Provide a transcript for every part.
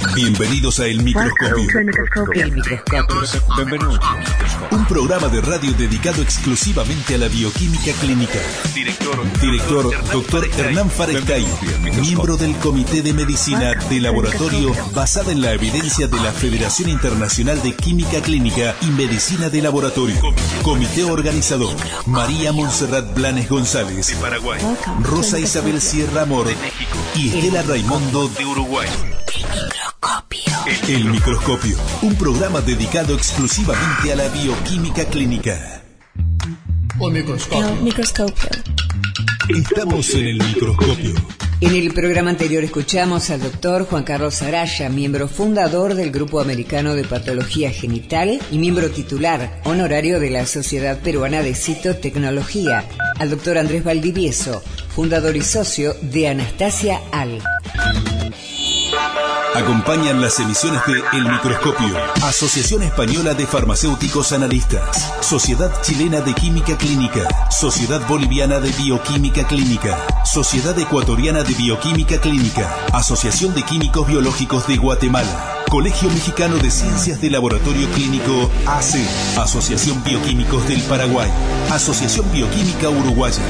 Bienvenidos a El Microscopio. El microscopio. Benvenuti. Un programa de radio dedicado exclusivamente a la bioquímica clínica. Director Dr. Hernán Farescay, miembro del Comité de Medicina de Laboratorio basada en la evidencia de la Federación Internacional de Química Clínica y Medicina de Laboratorio. Comité organizador: María Montserrat Blanes González, de Paraguay, Rosa Isabel Sierra Amor, de México, y Estela Raimundo, de Uruguay. El Microscopio, un programa dedicado exclusivamente a la bioquímica clínica. El microscopio. Estamos en el Microscopio. En el programa anterior escuchamos al doctor Juan Carlos Araya, miembro fundador del Grupo Americano de Patología Genital y miembro titular honorario de la Sociedad Peruana de Citotecnología; al doctor Andrés Valdivieso, fundador y socio de Anastasia Al. Acompañan las emisiones de El Microscopio, Asociación Española de Farmacéuticos Analistas, Sociedad Chilena de Química Clínica, Sociedad Boliviana de Bioquímica Clínica, Sociedad Ecuatoriana de Bioquímica Clínica, Asociación de Químicos Biológicos de Guatemala, Colegio Mexicano de Ciencias de Laboratorio Clínico AC, Asociación Bioquímicos del Paraguay, Asociación Bioquímica Uruguaya.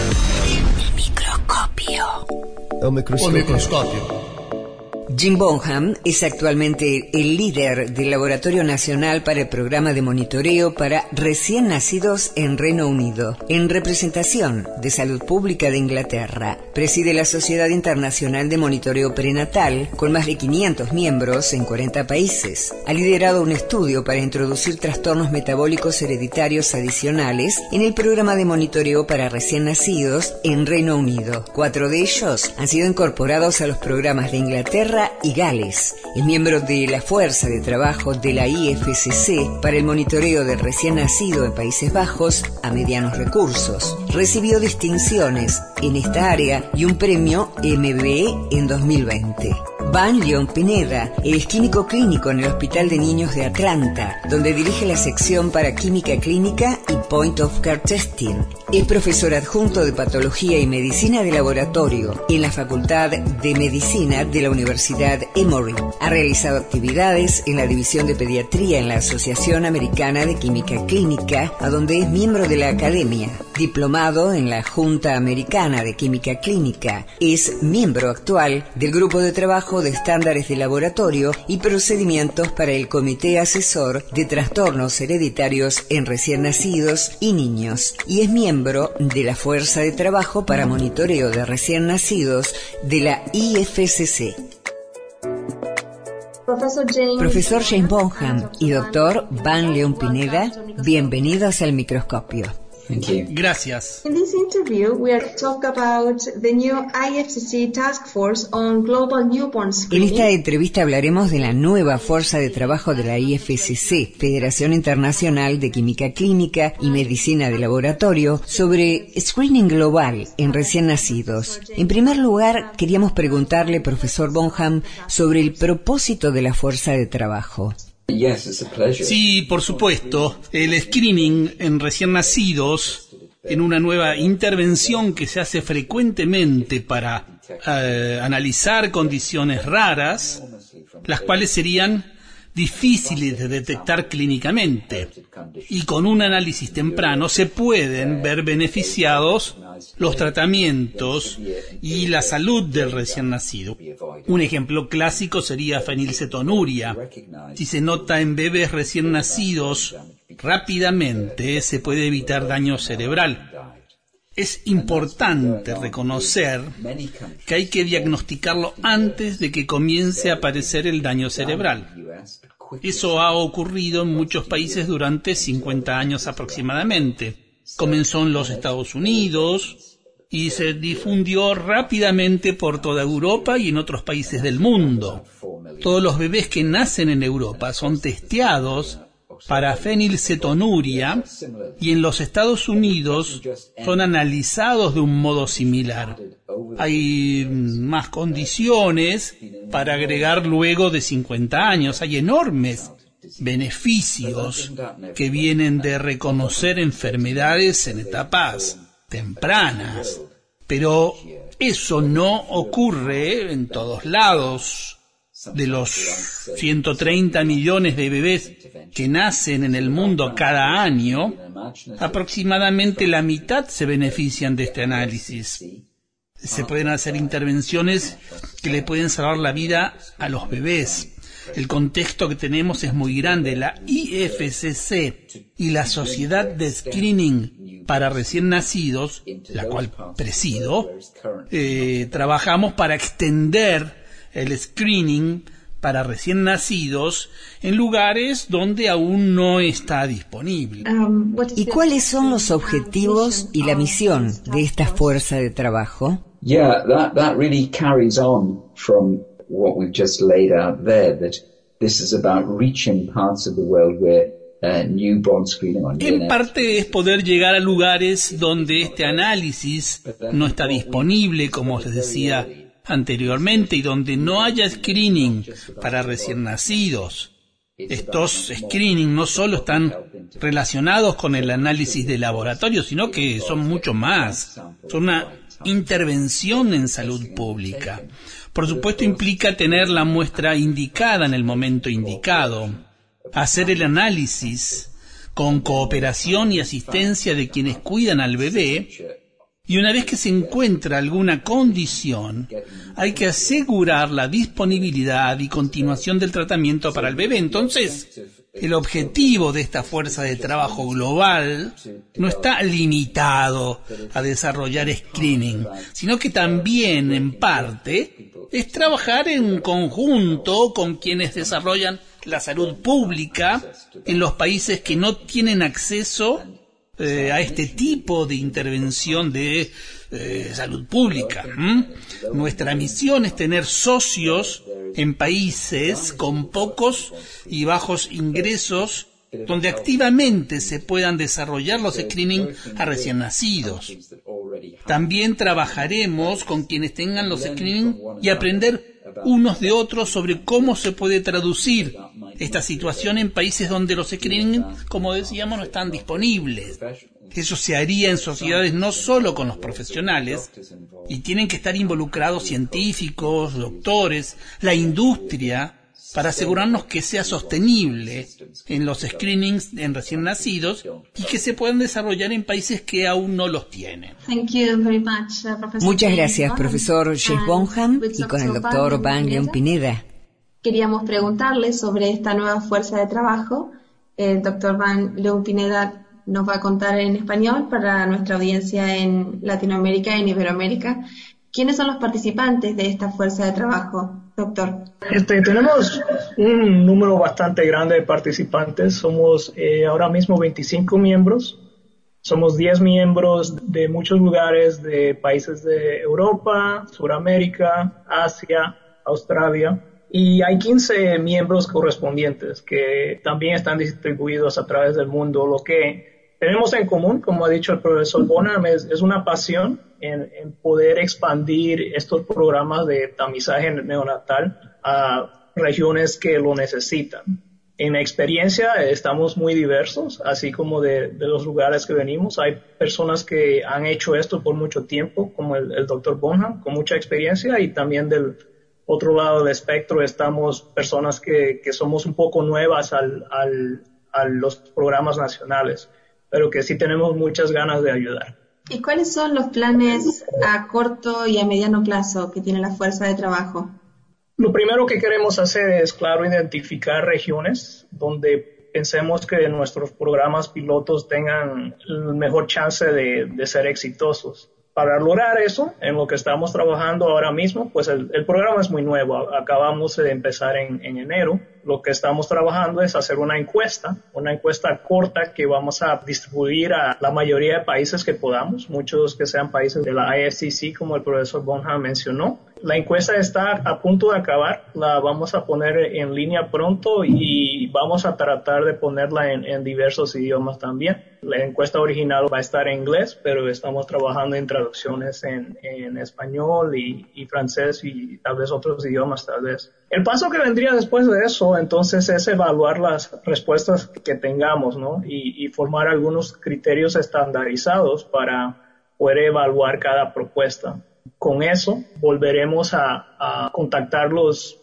El microscopio. El microscopio. Jim Bonham es actualmente el líder del Laboratorio Nacional para el Programa de Monitoreo para Recién Nacidos en Reino Unido, en representación de Salud Pública de Inglaterra. Preside la Sociedad Internacional de Monitoreo Prenatal, con más de 500 miembros en 40 países. Ha liderado un estudio para introducir trastornos metabólicos hereditarios adicionales en el Programa de Monitoreo para Recién Nacidos en Reino Unido. 4 de ellos han sido incorporados a los programas de Inglaterra y Gales. Es miembro de la Fuerza de Trabajo de la IFCC para el monitoreo del recién nacido en Países Bajos a medianos recursos. Recibió distinciones en esta área y un premio MBE en 2020. Van Leon Pineda es químico clínico en el Hospital de Niños de Atlanta, donde dirige la sección para química clínica y Point of Care Testing. Es profesor adjunto de Patología y Medicina de Laboratorio en la Facultad de Medicina de la Universidad Emory. Ha realizado actividades en la División de Pediatría en la Asociación Americana de Química Clínica, a donde es miembro de la Academia. Diplomado en la Junta Americana de Química Clínica. Es miembro actual del Grupo de Trabajo de Estándares de Laboratorio y Procedimientos para el Comité Asesor de Trastornos Hereditarios en Recién Nacidos y Niños. Y es miembro de la Fuerza de Trabajo para Monitoreo de Recién Nacidos de la IFCC. Profesor James Bonham y doctor Van Leon Pineda, bienvenidos al Microscopio. Gracias. In this interview, we are talk about the new IFCC Task Force on Global Newborn En Screening. esta entrevista hablaremos de la nueva fuerza de trabajo de la IFCC, Federación Internacional de Química Clínica y Medicina de Laboratorio, sobre screening global en recién nacidos. En primer lugar, queríamos preguntarle, profesor Bonham, sobre el propósito de la fuerza de trabajo. Sí, por supuesto. El screening en recién nacidos, en una nueva intervención que se hace frecuentemente para analizar condiciones raras, las cuales serían difíciles de detectar clínicamente, y con un análisis temprano se pueden ver beneficiados los tratamientos y la salud del recién nacido. Un ejemplo clásico sería fenilcetonuria. Si se nota en bebés recién nacidos rápidamente, se puede evitar daño cerebral. Es importante reconocer que hay que diagnosticarlo antes de que comience a aparecer el daño cerebral. Eso ha ocurrido en muchos países durante 50 años aproximadamente. Comenzó en los Estados Unidos y se difundió rápidamente por toda Europa y en otros países del mundo. Todos los bebés que nacen en Europa son testeados para fenilcetonuria y en los Estados Unidos son analizados de un modo similar. Hay más condiciones para agregar luego de 50 años. Hay enormes beneficios que vienen de reconocer enfermedades en etapas tempranas. Pero eso no ocurre en todos lados. De los 130 millones de bebés que nacen en el mundo cada año, aproximadamente la mitad se benefician de este análisis. Se pueden hacer intervenciones que le pueden salvar la vida a los bebés. El contexto que tenemos es muy grande. La IFCC y la Sociedad de Screening para Recién Nacidos, la cual presido, trabajamos para extender el screening para recién nacidos en lugares donde aún no está disponible. ¿Y cuáles son los objetivos y la misión de esta fuerza de trabajo? Yeah, that really carries on from what we've just laid out there, that this is about reaching parts of the world where newborn screening on En parte es poder llegar a lugares donde este análisis no está disponible, como les decía anteriormente, y donde no haya screening para recién nacidos. Estos screening no solo están relacionados con el análisis de laboratorio, sino que son mucho más. Son una intervención en salud pública. Por supuesto, implica tener la muestra indicada en el momento indicado, hacer el análisis con cooperación y asistencia de quienes cuidan al bebé, y una vez que se encuentra alguna condición, hay que asegurar la disponibilidad y continuación del tratamiento para el bebé. Entonces, el objetivo de esta fuerza de trabajo global no está limitado a desarrollar screening, sino que también, en parte, es trabajar en conjunto con quienes desarrollan la salud pública en los países que no tienen acceso a este tipo de intervención de salud pública. Nuestra misión es tener socios en países con pocos y bajos ingresos donde activamente se puedan desarrollar los screening a recién nacidos. También trabajaremos con quienes tengan los screening y aprender unos de otros sobre cómo se puede traducir esta situación en países donde los screening, como decíamos, no están disponibles. Eso se haría en sociedades no solo con los profesionales, y tienen que estar involucrados científicos, doctores, la industria, para asegurarnos que sea sostenible en los screenings en recién nacidos y que se puedan desarrollar en países que aún no los tienen. Muchas gracias, profesor Jess Bonham, y con el doctor Van Leon Pineda. Queríamos preguntarle sobre esta nueva fuerza de trabajo. El doctor Van Leon Pineda nos va a contar en español para nuestra audiencia en Latinoamérica y en Iberoamérica. ¿Quiénes son los participantes de esta fuerza de trabajo, doctor? Tenemos un número bastante grande de participantes. Somos ahora mismo 25 miembros. Somos 10 miembros de muchos lugares, de países de Europa, Sudamérica, Asia, Australia. Y hay 15 miembros correspondientes que también están distribuidos a través del mundo. Lo que tenemos en común, como ha dicho el profesor Bonham, es una pasión en poder expandir estos programas de tamizaje neonatal a regiones que lo necesitan. En experiencia estamos muy diversos, así como de los lugares que venimos. Hay personas que han hecho esto por mucho tiempo, como el doctor Bonham, con mucha experiencia, y también del otro lado del espectro estamos personas que somos un poco nuevas a los programas nacionales, pero que sí tenemos muchas ganas de ayudar. ¿Y cuáles son los planes a corto y a mediano plazo que tiene la fuerza de trabajo? Lo primero que queremos hacer es, claro, identificar regiones donde pensemos que nuestros programas pilotos tengan el mejor chance de ser exitosos. Para lograr eso, en lo que estamos trabajando ahora mismo, pues el programa es muy nuevo. Acabamos de empezar en enero. Lo que estamos trabajando es hacer una encuesta corta que vamos a distribuir a la mayoría de países que podamos, muchos que sean países de la IFCC, como el profesor Bonham mencionó. La encuesta está a punto de acabar, la vamos a poner en línea pronto y vamos a tratar de ponerla en diversos idiomas también. La encuesta original va a estar en inglés, pero estamos trabajando en traducciones en español y francés y tal vez otros idiomas tal vez. El paso que vendría después de eso, entonces, es evaluar las respuestas que tengamos, ¿no? Y formar algunos criterios estandarizados para poder evaluar cada propuesta. Con eso, volveremos a contactar los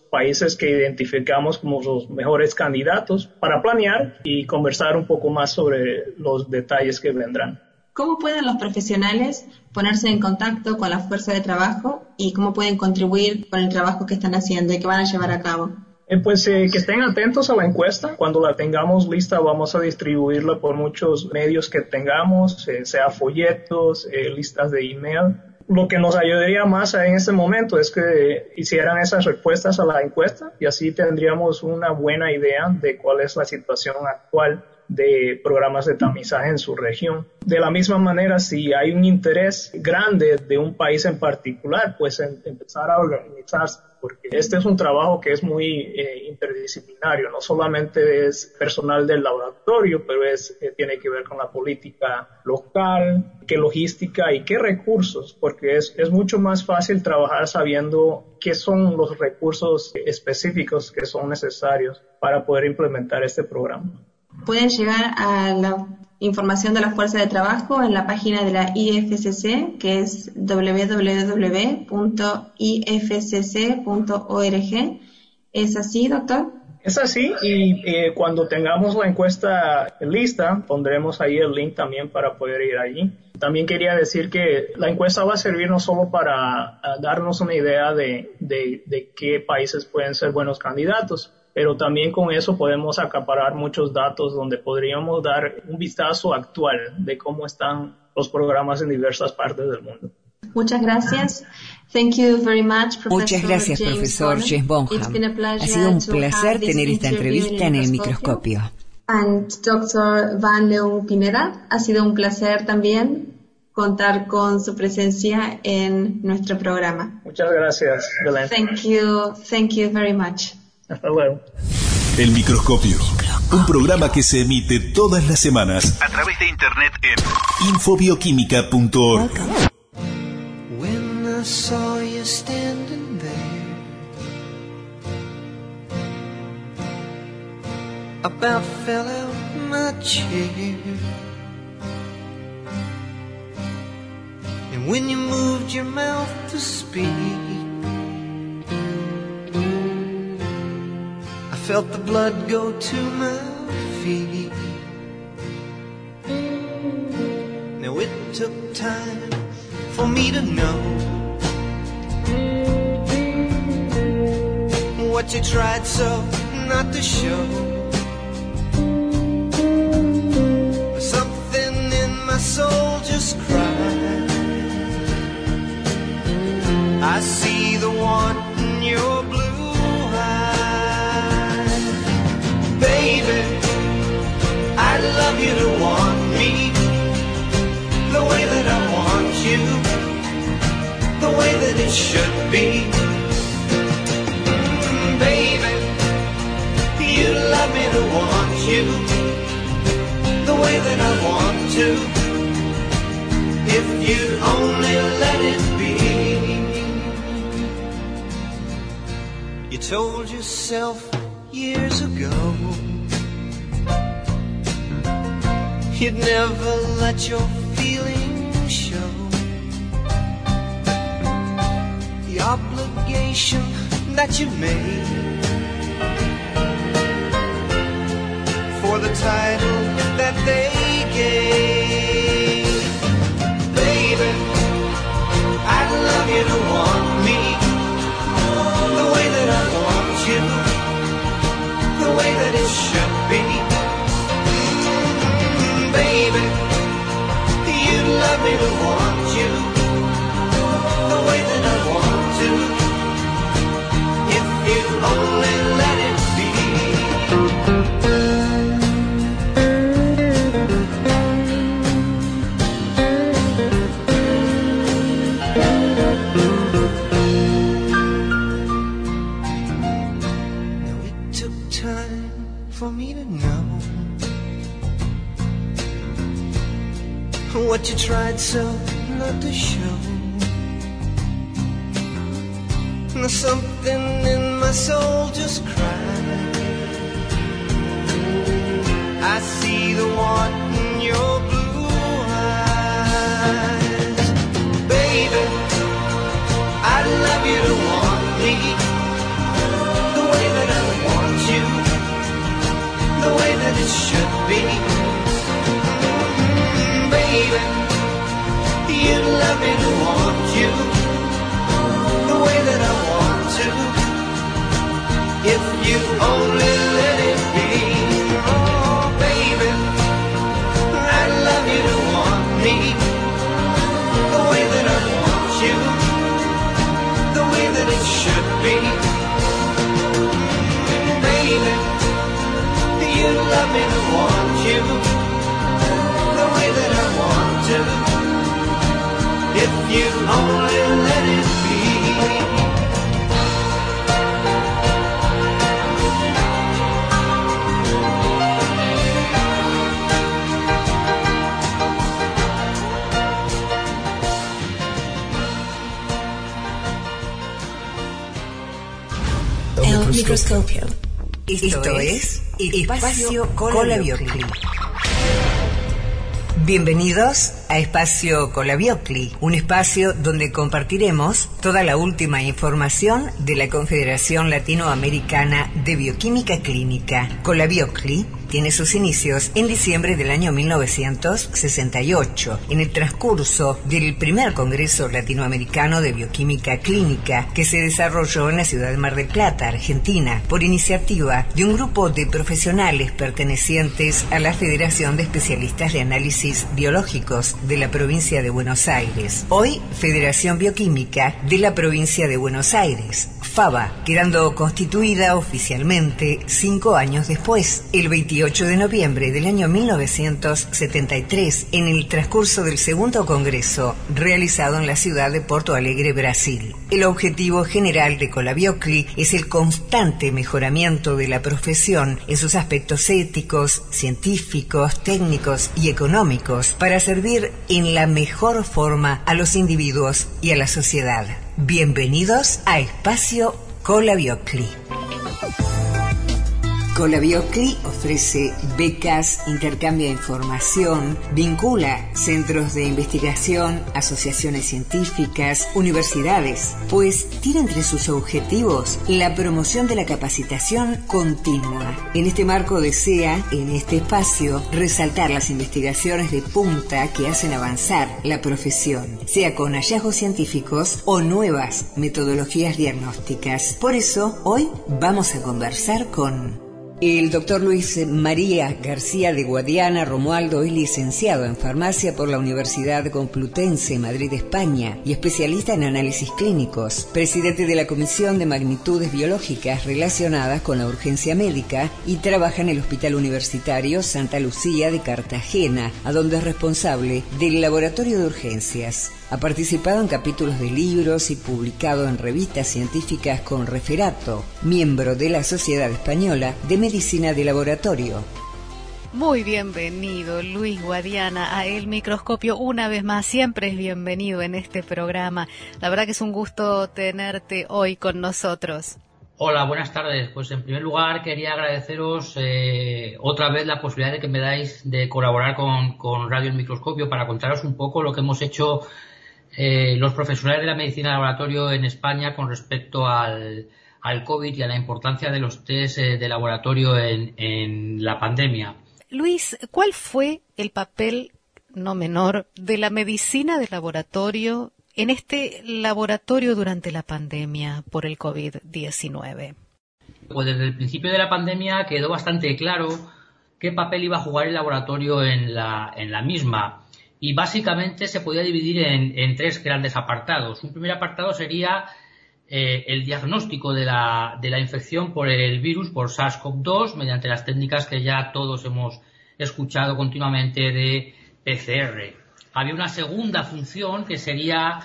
países que identificamos como los mejores candidatos para planear y conversar un poco más sobre los detalles que vendrán. ¿Cómo pueden los profesionales ponerse en contacto con la fuerza de trabajo y cómo pueden contribuir con el trabajo que están haciendo y que van a llevar a cabo? Que estén atentos a la encuesta. Cuando la tengamos lista vamos a distribuirla por muchos medios que tengamos, sea folletos, listas de email. Lo que nos ayudaría más en este momento es que hicieran esas respuestas a la encuesta y así tendríamos una buena idea de cuál es la situación actual de programas de tamizaje en su región. De la misma manera, si hay un interés grande de un país en particular, pues empezar a organizarse, porque este es un trabajo que es muy interdisciplinario, no solamente es personal del laboratorio, pero tiene que ver con la política local, qué logística y qué recursos, porque es mucho más fácil trabajar sabiendo qué son los recursos específicos que son necesarios para poder implementar este programa. Pueden llegar a la información de la fuerza de trabajo en la página de la IFCC, que es www.ifcc.org. ¿Es así, doctor? Es así, y cuando tengamos la encuesta lista, pondremos ahí el link también para poder ir allí. También quería decir que la encuesta va a servir no solo para darnos una idea de qué países pueden ser buenos candidatos, pero también con eso podemos acaparar muchos datos donde podríamos dar un vistazo actual de cómo están los programas en diversas partes del mundo. Muchas gracias. Thank you very much, Professor. Muchas gracias, profesor James Bonham. Ha sido un placer tener esta entrevista en el microscopio. And Dr. Van Leeuwen Pineda, ha sido un placer también contar con su presencia en nuestro programa. Muchas gracias, Belén. Thank you very much. Hasta luego. El Microscopio, un programa que se emite todas las semanas a través de internet en infobioquímica.org. When I saw you standing there, about fell out my chair, and when you moved your mouth to speak, felt the blood go to my feet. Now it took time for me to know what you tried so not to show. Something in my soul just cried. I see the want in your blue. Baby, I'd love you to want me the way that I want you, the way that it should be. Baby, you'd love me to want you the way that I want to, if you'd only let it be. You told yourself years ago you'd never let your feelings show. The obligation that you made for the title that they gave. Baby, I'd love you to want me the way that I want you, the way that it should be. Baby, you'd love me to want you the way that I want to, if you only let it be. Now it took time for me to know what you tried so not to show. Now something in my soul just cried. I see the want in your blue eyes. Baby, I'd love you to want me if you only let it be. Oh, baby, I'd love you to want me the way that I want you, the way that it should be. Baby, you love me to want you the way that I want to, if you only let it be. El microscopio. Esto es Espacio Colabiocli. Bienvenidos a Espacio Colabiocli, un espacio donde compartiremos toda la última información de la Confederación Latinoamericana de Bioquímica Clínica. Colabiocli tiene sus inicios en diciembre del año 1968, en el transcurso del primer Congreso Latinoamericano de Bioquímica Clínica que se desarrolló en la ciudad de Mar del Plata, Argentina, por iniciativa de un grupo de profesionales pertenecientes a la Federación de Especialistas de Análisis Biológicos de la provincia de Buenos Aires, hoy Federación Bioquímica de la provincia de Buenos Aires, FABA, quedando constituida oficialmente 5 años después, el 28 de noviembre del año 1973, en el transcurso del segundo congreso realizado en la ciudad de Porto Alegre, Brasil. El objetivo general de Colabiocli es el constante mejoramiento de la profesión en sus aspectos éticos, científicos, técnicos y económicos para servir en la mejor forma a los individuos y a la sociedad. Bienvenidos a Espacio Colabiocli. Colabiocli ofrece becas, intercambia información, vincula centros de investigación, asociaciones científicas, universidades, pues tiene entre sus objetivos la promoción de la capacitación continua. En este marco desea, en este espacio, resaltar las investigaciones de punta que hacen avanzar la profesión, sea con hallazgos científicos o nuevas metodologías diagnósticas. Por eso, hoy vamos a conversar con el doctor Luis María García de Guadiana Romualdo es licenciado en farmacia por la Universidad Complutense, Madrid, España, y especialista en análisis clínicos, presidente de la Comisión de Magnitudes Biológicas relacionadas con la urgencia médica y trabaja en el Hospital Universitario Santa Lucía de Cartagena, a donde es responsable del Laboratorio de Urgencias. Ha participado en capítulos de libros y publicado en revistas científicas con referato, miembro de la Sociedad Española de Medicina de Laboratorio. Muy bienvenido, Luis Guadiana, a El Microscopio. Una vez más, siempre es bienvenido en este programa. La verdad que es un gusto tenerte hoy con nosotros. Hola, buenas tardes. Pues en primer lugar quería agradeceros otra vez la posibilidad de que me dais de colaborar con Radio El Microscopio para contaros un poco lo que hemos hecho los profesionales de la medicina de laboratorio en España con respecto al COVID y a la importancia de los test de laboratorio en la pandemia. Luis, ¿cuál fue el papel no menor de la medicina de laboratorio en este laboratorio durante la pandemia por el COVID-19? Pues desde el principio de la pandemia quedó bastante claro qué papel iba a jugar el laboratorio en la misma. Y básicamente se podía dividir en 3 grandes apartados. Un primer apartado sería el diagnóstico de la infección por el virus, por SARS-CoV-2, mediante las técnicas que ya todos hemos escuchado continuamente de PCR. Había una segunda función que sería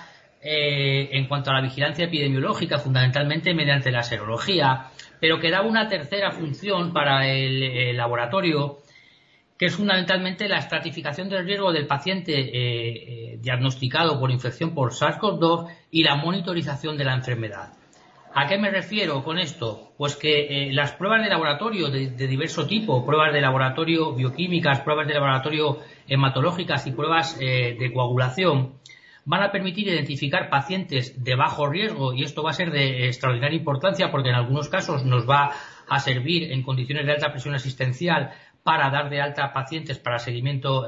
en cuanto a la vigilancia epidemiológica, fundamentalmente mediante la serología, pero quedaba una tercera función para el laboratorio, que es fundamentalmente la estratificación del riesgo del paciente diagnosticado por infección por SARS-CoV-2 y la monitorización de la enfermedad. ¿A qué me refiero con esto? Pues que las pruebas de laboratorio de diverso tipo, pruebas de laboratorio bioquímicas, pruebas de laboratorio hematológicas y pruebas de coagulación, van a permitir identificar pacientes de bajo riesgo, y esto va a ser de extraordinaria importancia porque en algunos casos nos va a servir en condiciones de alta presión asistencial para dar de alta a pacientes para seguimiento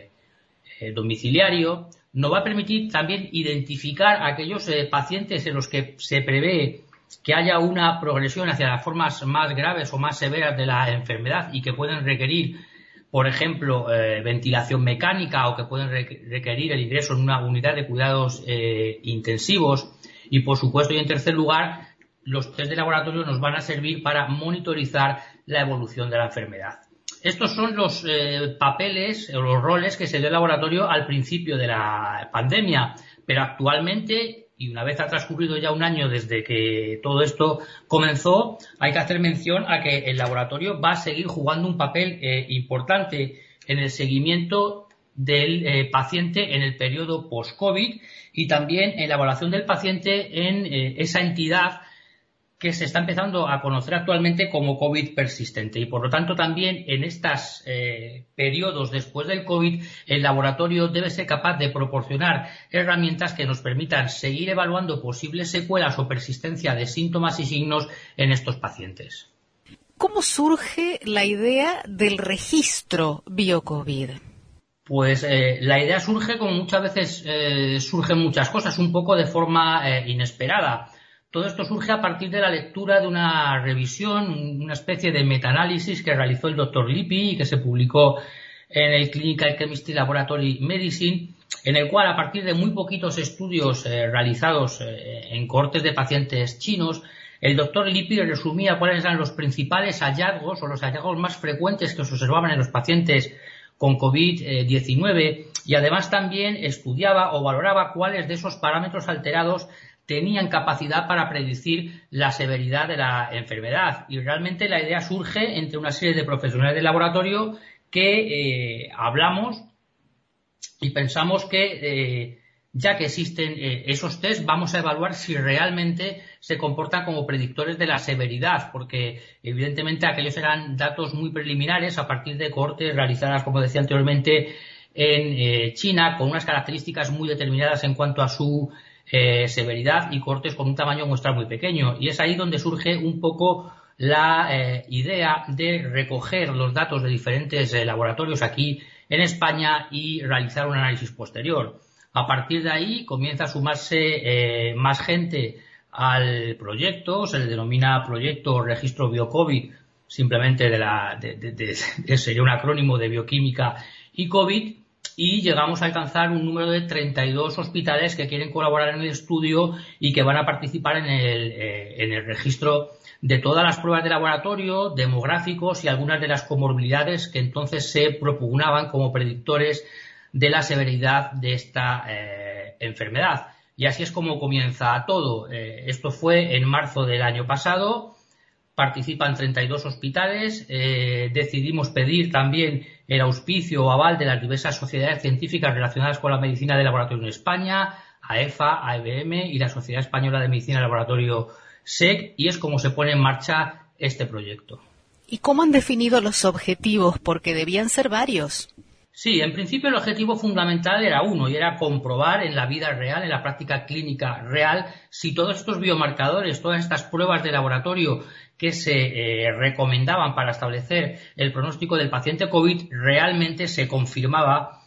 domiciliario. Nos va a permitir también identificar a aquellos pacientes en los que se prevé que haya una progresión hacia las formas más graves o más severas de la enfermedad y que pueden requerir, por ejemplo, ventilación mecánica o que pueden requerir el ingreso en una unidad de cuidados intensivos. Y, por supuesto, y en tercer lugar, los test de laboratorio nos van a servir para monitorizar la evolución de la enfermedad. Estos son los papeles o los roles que se dio el laboratorio al principio de la pandemia, pero actualmente, y una vez ha transcurrido ya un año desde que todo esto comenzó, hay que hacer mención a que el laboratorio va a seguir jugando un papel importante en el seguimiento del paciente en el periodo post-COVID y también en la evaluación del paciente en esa entidad que se está empezando a conocer actualmente como COVID persistente. Y por lo tanto también en estos periodos después del COVID el laboratorio debe ser capaz de proporcionar herramientas que nos permitan seguir evaluando posibles secuelas o persistencia de síntomas y signos en estos pacientes. ¿Cómo surge la idea del registro BioCovid? Pues la idea surge, como muchas veces surgen muchas cosas, un poco de forma inesperada. Todo esto surge a partir de la lectura de una revisión, una especie de metaanálisis que realizó el Dr. Lippi y que se publicó en el Clinical Chemistry Laboratory Medicine, en el cual, a partir de muy poquitos estudios realizados en cohortes de pacientes chinos, el Dr. Lippi resumía cuáles eran los principales hallazgos o los hallazgos más frecuentes que se observaban en los pacientes con COVID-19 y además también estudiaba o valoraba cuáles de esos parámetros alterados tenían capacidad para predecir la severidad de la enfermedad. Y realmente la idea surge entre una serie de profesionales del laboratorio que hablamos y pensamos que ya que existen esos test, vamos a evaluar si realmente se comportan como predictores de la severidad, porque evidentemente aquellos eran datos muy preliminares a partir de cohortes realizadas, como decía anteriormente, en China, con unas características muy determinadas en cuanto a su severidad y cohortes con un tamaño muestral muy pequeño. Y es ahí donde surge un poco la idea de recoger los datos de diferentes laboratorios aquí en España y realizar un análisis posterior. A partir de ahí comienza a sumarse más gente al proyecto, se le denomina Proyecto Registro BioCovid, simplemente sería un acrónimo de bioquímica y COVID, y llegamos a alcanzar un número de 32 hospitales que quieren colaborar en el estudio y que van a participar en el registro de todas las pruebas de laboratorio, demográficos y algunas de las comorbilidades que entonces se propugnaban como predictores de la severidad de esta enfermedad. Y así es como comienza todo. Esto fue en marzo del año pasado. Participan 32 hospitales. Decidimos pedir también el auspicio o aval de las diversas sociedades científicas relacionadas con la medicina de laboratorio en España, AEFA, AEBM y la Sociedad Española de Medicina de Laboratorio SEC, y es como se pone en marcha este proyecto. ¿Y cómo han definido los objetivos? Porque debían ser varios. Sí, en principio el objetivo fundamental era uno, y era comprobar en la vida real, en la práctica clínica real, si todos estos biomarcadores, todas estas pruebas de laboratorio que se recomendaban para establecer el pronóstico del paciente COVID realmente se confirmaba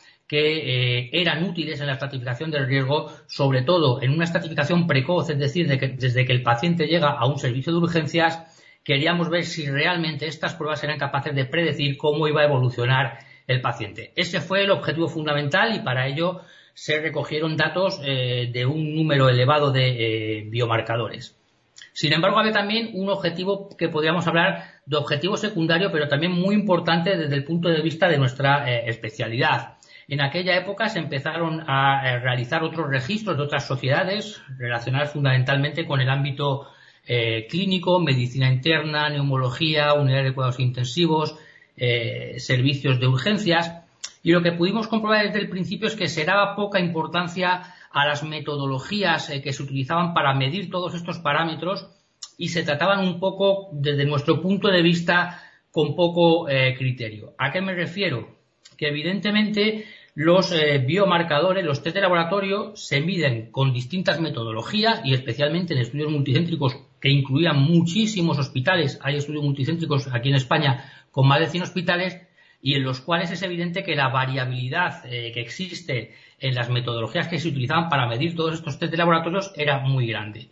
que eran útiles en la estratificación del riesgo, sobre todo en una estratificación precoz, es decir, desde que el paciente llega a un servicio de urgencias. Queríamos ver si realmente estas pruebas eran capaces de predecir cómo iba a evolucionar el paciente. Ese fue el objetivo fundamental y para ello se recogieron datos de un número elevado de biomarcadores. Sin embargo, había también un objetivo que podríamos hablar de objetivo secundario, pero también muy importante desde el punto de vista de nuestra especialidad. En aquella época se empezaron a realizar otros registros de otras sociedades relacionadas fundamentalmente con el ámbito clínico, medicina interna, neumología, unidades de cuidados intensivos, servicios de urgencias, y lo que pudimos comprobar desde el principio es que se daba poca importancia a las metodologías que se utilizaban para medir todos estos parámetros y se trataban un poco, desde nuestro punto de vista, con poco criterio. ¿A qué me refiero? Que evidentemente los biomarcadores, los test de laboratorio, se miden con distintas metodologías y especialmente en estudios multicéntricos que incluían muchísimos hospitales. Hay estudios multicéntricos aquí en España con más de 100 hospitales y en los cuales es evidente que la variabilidad que existe en las metodologías que se utilizaban para medir todos estos test de laboratorios era muy grande.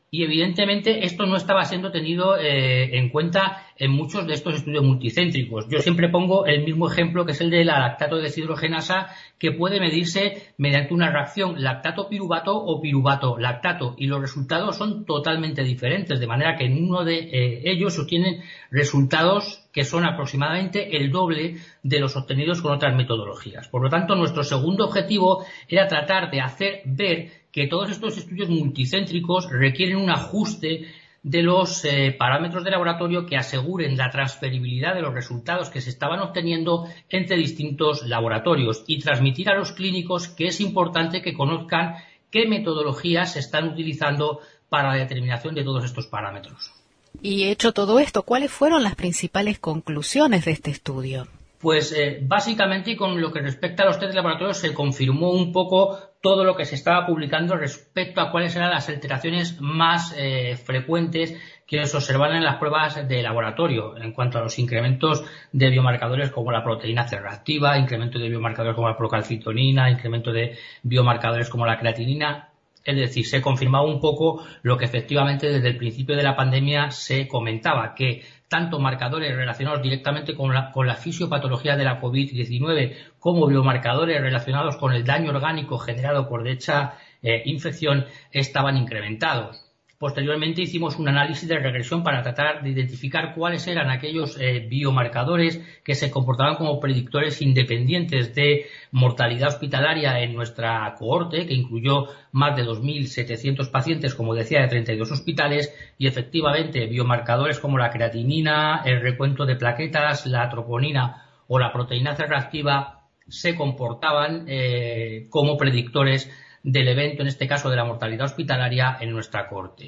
y evidentemente esto no estaba siendo tenido en cuenta en muchos de estos estudios multicéntricos. Yo siempre pongo el mismo ejemplo, que es el de la lactato deshidrogenasa, que puede medirse mediante una reacción lactato-piruvato o piruvato-lactato, y los resultados son totalmente diferentes, de manera que en uno de ellos se obtienen resultados que son aproximadamente el doble de los obtenidos con otras metodologías. Por lo tanto, nuestro segundo objetivo era tratar de hacer ver que todos estos estudios multicéntricos requieren un ajuste de los parámetros de laboratorio que aseguren la transferibilidad de los resultados que se estaban obteniendo entre distintos laboratorios, y transmitir a los clínicos que es importante que conozcan qué metodologías se están utilizando para la determinación de todos estos parámetros. Y hecho todo esto, ¿cuáles fueron las principales conclusiones de este estudio? Pues básicamente, y con lo que respecta a los test de laboratorio, se confirmó un poco todo lo que se estaba publicando respecto a cuáles eran las alteraciones más frecuentes que se observaban en las pruebas de laboratorio en cuanto a los incrementos de biomarcadores como la proteína C reactiva, incremento de biomarcadores como la procalcitonina, incremento de biomarcadores como la creatinina. Es decir, se confirmaba un poco lo que efectivamente desde el principio de la pandemia se comentaba, que tanto marcadores relacionados directamente con la fisiopatología de la COVID-19 como biomarcadores relacionados con el daño orgánico generado por dicha infección estaban incrementados. Posteriormente hicimos un análisis de regresión para tratar de identificar cuáles eran aquellos biomarcadores que se comportaban como predictores independientes de mortalidad hospitalaria en nuestra cohorte, que incluyó más de 2.700 pacientes, como decía, de 32 hospitales, y efectivamente biomarcadores como la creatinina, el recuento de plaquetas, la troponina o la proteína C reactiva se comportaban como predictores del evento, en este caso de la mortalidad hospitalaria, en nuestra cohorte.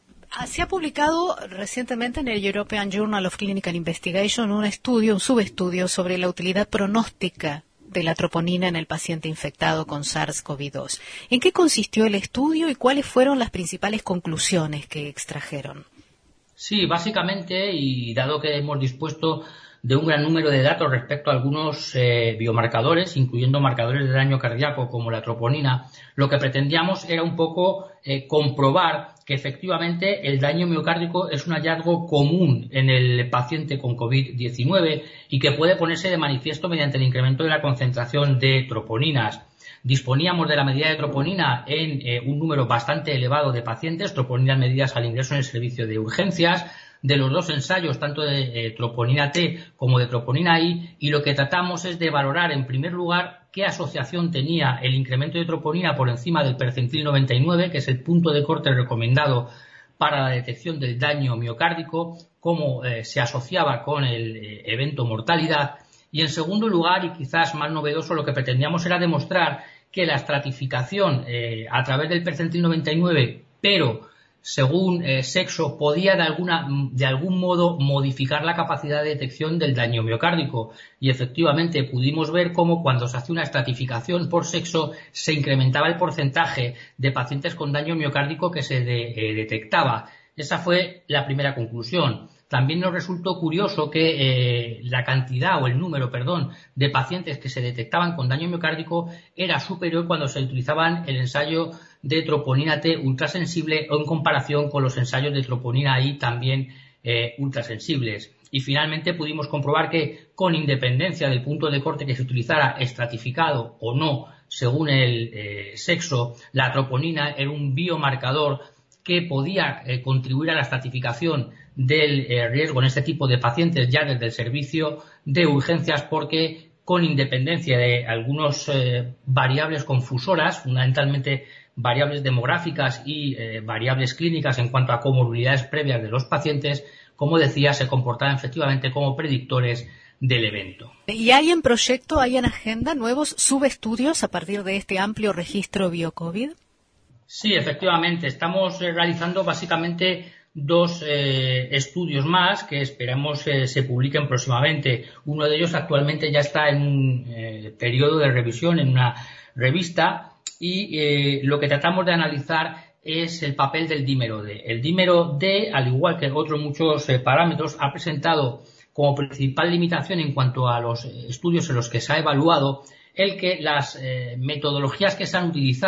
Se ha publicado recientemente en el European Journal of Clinical Investigation un subestudio sobre la utilidad pronóstica de la troponina en el paciente infectado con SARS-CoV-2. ¿En qué consistió el estudio y cuáles fueron las principales conclusiones que extrajeron? Sí, básicamente, y dado que hemos dispuesto de un gran número de datos respecto a algunos biomarcadores, incluyendo marcadores de daño cardíaco como la troponina, lo que pretendíamos era un poco comprobar que efectivamente el daño miocárdico es un hallazgo común en el paciente con COVID-19 y que puede ponerse de manifiesto mediante el incremento de la concentración de troponinas. Disponíamos de la medida de troponina en un número bastante elevado de pacientes, troponinas medidas al ingreso en el servicio de urgencias, de los dos ensayos, tanto de troponina T como de troponina I, y lo que tratamos es de valorar, en primer lugar, qué asociación tenía el incremento de troponina por encima del percentil 99, que es el punto de corte recomendado para la detección del daño miocárdico, cómo se asociaba con el evento mortalidad, y en segundo lugar, y quizás más novedoso, lo que pretendíamos era demostrar que la estratificación a través del percentil 99, pero según sexo, podía de algún modo modificar la capacidad de detección del daño miocárdico. Y efectivamente pudimos ver cómo cuando se hace una estratificación por sexo se incrementaba el porcentaje de pacientes con daño miocárdico que se detectaba. Esa fue la primera conclusión. También nos resultó curioso que la cantidad o el número, de pacientes que se detectaban con daño miocárdico era superior cuando se utilizaban el ensayo de troponina T ultrasensible o en comparación con los ensayos de troponina I también ultrasensibles. Y finalmente pudimos comprobar que, con independencia del punto de corte que se utilizara, estratificado o no, según el sexo, la troponina era un biomarcador que podía contribuir a la estratificación del riesgo en este tipo de pacientes ya desde el servicio de urgencias, porque con independencia de algunas variables confusoras, fundamentalmente variables demográficas y variables clínicas en cuanto a comorbilidades previas de los pacientes, como decía, se comportaban efectivamente como predictores del evento. ¿Y hay en proyecto, hay en agenda nuevos subestudios a partir de este amplio registro BioCovid? Sí, efectivamente. Estamos realizando básicamente dos estudios más que esperamos se publiquen próximamente. Uno de ellos actualmente ya está en un periodo de revisión en una revista y lo que tratamos de analizar es el papel del dímero D. El dímero D, al igual que otros muchos parámetros, ha presentado como principal limitación en cuanto a los estudios en los que se ha evaluado el que las metodologías que se han utilizado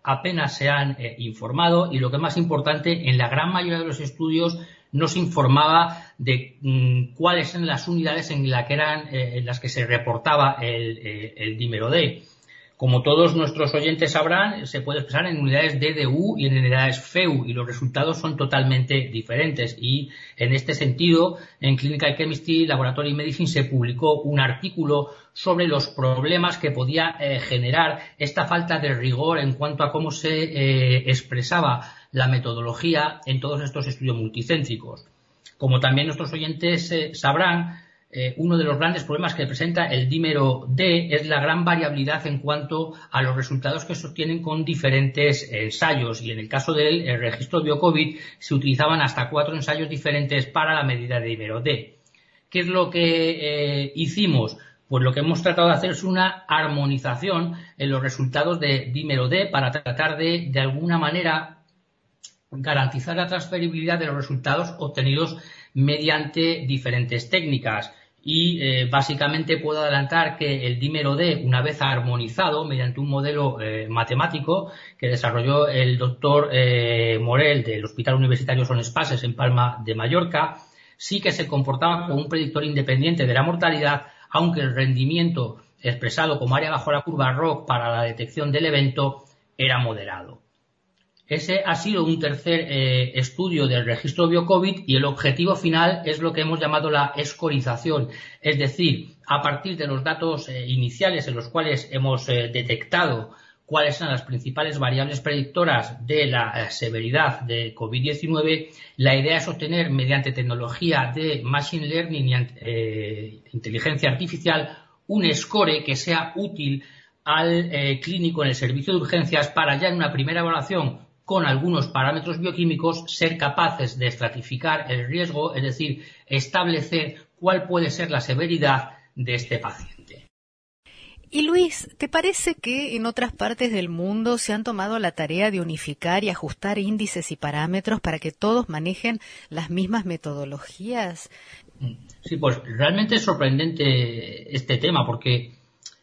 apenas se han informado y, lo que es más importante, en la gran mayoría de los estudios no se informaba de cuáles eran las unidades en las que se reportaba el dímero D. Como todos nuestros oyentes sabrán, se puede expresar en unidades DDU y en unidades FEU, y los resultados son totalmente diferentes. Y en este sentido, en Clinical Chemistry Laboratory Medicine se publicó un artículo sobre los problemas que podía generar esta falta de rigor en cuanto a cómo se expresaba la metodología en todos estos estudios multicéntricos. Como también nuestros oyentes sabrán, uno de los grandes problemas que presenta el dímero D es la gran variabilidad en cuanto a los resultados que se obtienen con diferentes ensayos, y en el caso del registro BioCovid se utilizaban hasta 4 ensayos diferentes para la medida de dímero D. ¿Qué es lo que hicimos? Pues lo que hemos tratado de hacer es una armonización en los resultados de dímero D para tratar de alguna manera garantizar la transferibilidad de los resultados obtenidos mediante diferentes técnicas. Y básicamente puedo adelantar que el dímero D, una vez armonizado mediante un modelo matemático que desarrolló el doctor Morel del Hospital Universitario Son Espases en Palma de Mallorca, sí que se comportaba como un predictor independiente de la mortalidad, aunque el rendimiento expresado como área bajo la curva ROC para la detección del evento era moderado. Ese ha sido un tercer estudio del registro BioCovid, y el objetivo final es lo que hemos llamado la escorización, es decir, a partir de los datos iniciales en los cuales hemos detectado cuáles son las principales variables predictoras de la severidad de COVID-19, la idea es obtener, mediante tecnología de Machine Learning y inteligencia artificial, un score que sea útil al clínico en el servicio de urgencias para, ya en una primera evaluación con algunos parámetros bioquímicos, ser capaces de estratificar el riesgo, es decir, establecer cuál puede ser la severidad de este paciente. Y Luis, ¿te parece que en otras partes del mundo se han tomado la tarea de unificar y ajustar índices y parámetros para que todos manejen las mismas metodologías? Sí, pues realmente es sorprendente este tema, porque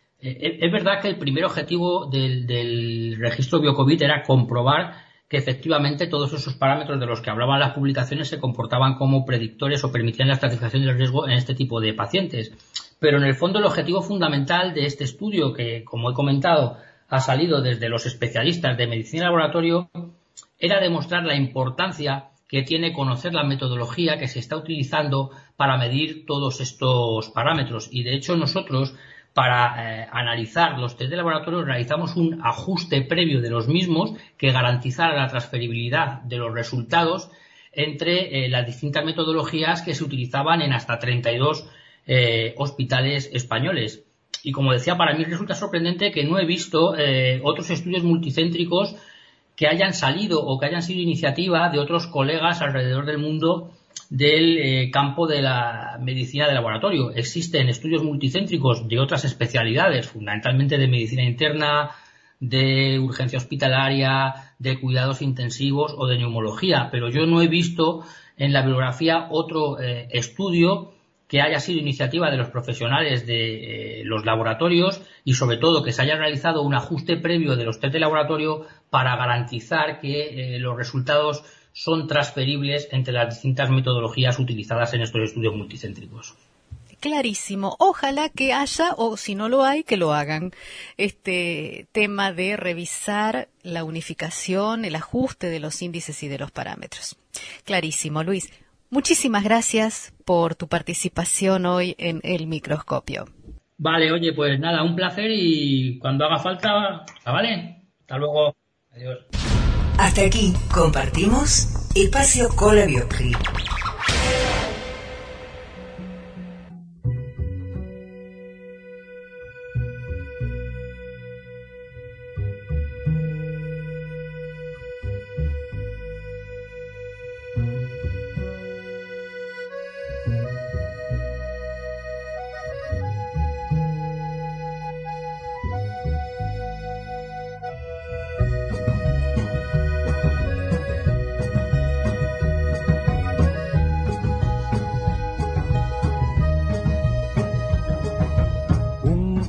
es verdad que el primer objetivo del registro BioCovid era comprobar que efectivamente todos esos parámetros de los que hablaban las publicaciones se comportaban como predictores o permitían la estratificación del riesgo en este tipo de pacientes. Pero en el fondo el objetivo fundamental de este estudio, que como he comentado ha salido desde los especialistas de medicina de laboratorio, era demostrar la importancia que tiene conocer la metodología que se está utilizando para medir todos estos parámetros. Y de hecho nosotros, para analizar los test de laboratorio, realizamos un ajuste previo de los mismos que garantizara la transferibilidad de los resultados entre las distintas metodologías que se utilizaban en hasta 32 hospitales españoles. Y como decía, para mí resulta sorprendente que no he visto otros estudios multicéntricos que hayan salido o que hayan sido iniciativa de otros colegas alrededor del mundo del campo de la medicina de laboratorio. Existen estudios multicéntricos de otras especialidades, fundamentalmente de medicina interna, de urgencia hospitalaria, de cuidados intensivos o de neumología, pero yo no he visto en la bibliografía otro estudio que haya sido iniciativa de los profesionales de los laboratorios, y sobre todo que se haya realizado un ajuste previo de los test de laboratorio para garantizar que los resultados son transferibles entre las distintas metodologías utilizadas en estos estudios multicéntricos. Clarísimo. Ojalá que haya, o si no lo hay, que lo hagan, este tema de revisar la unificación, el ajuste de los índices y de los parámetros. Clarísimo, Luis. Muchísimas gracias por tu participación hoy en El Microscopio. Vale, oye, pues nada, un placer, y cuando haga falta, ¿vale? Hasta luego. Adiós. Hasta aquí compartimos Espacio Cola Bioclip.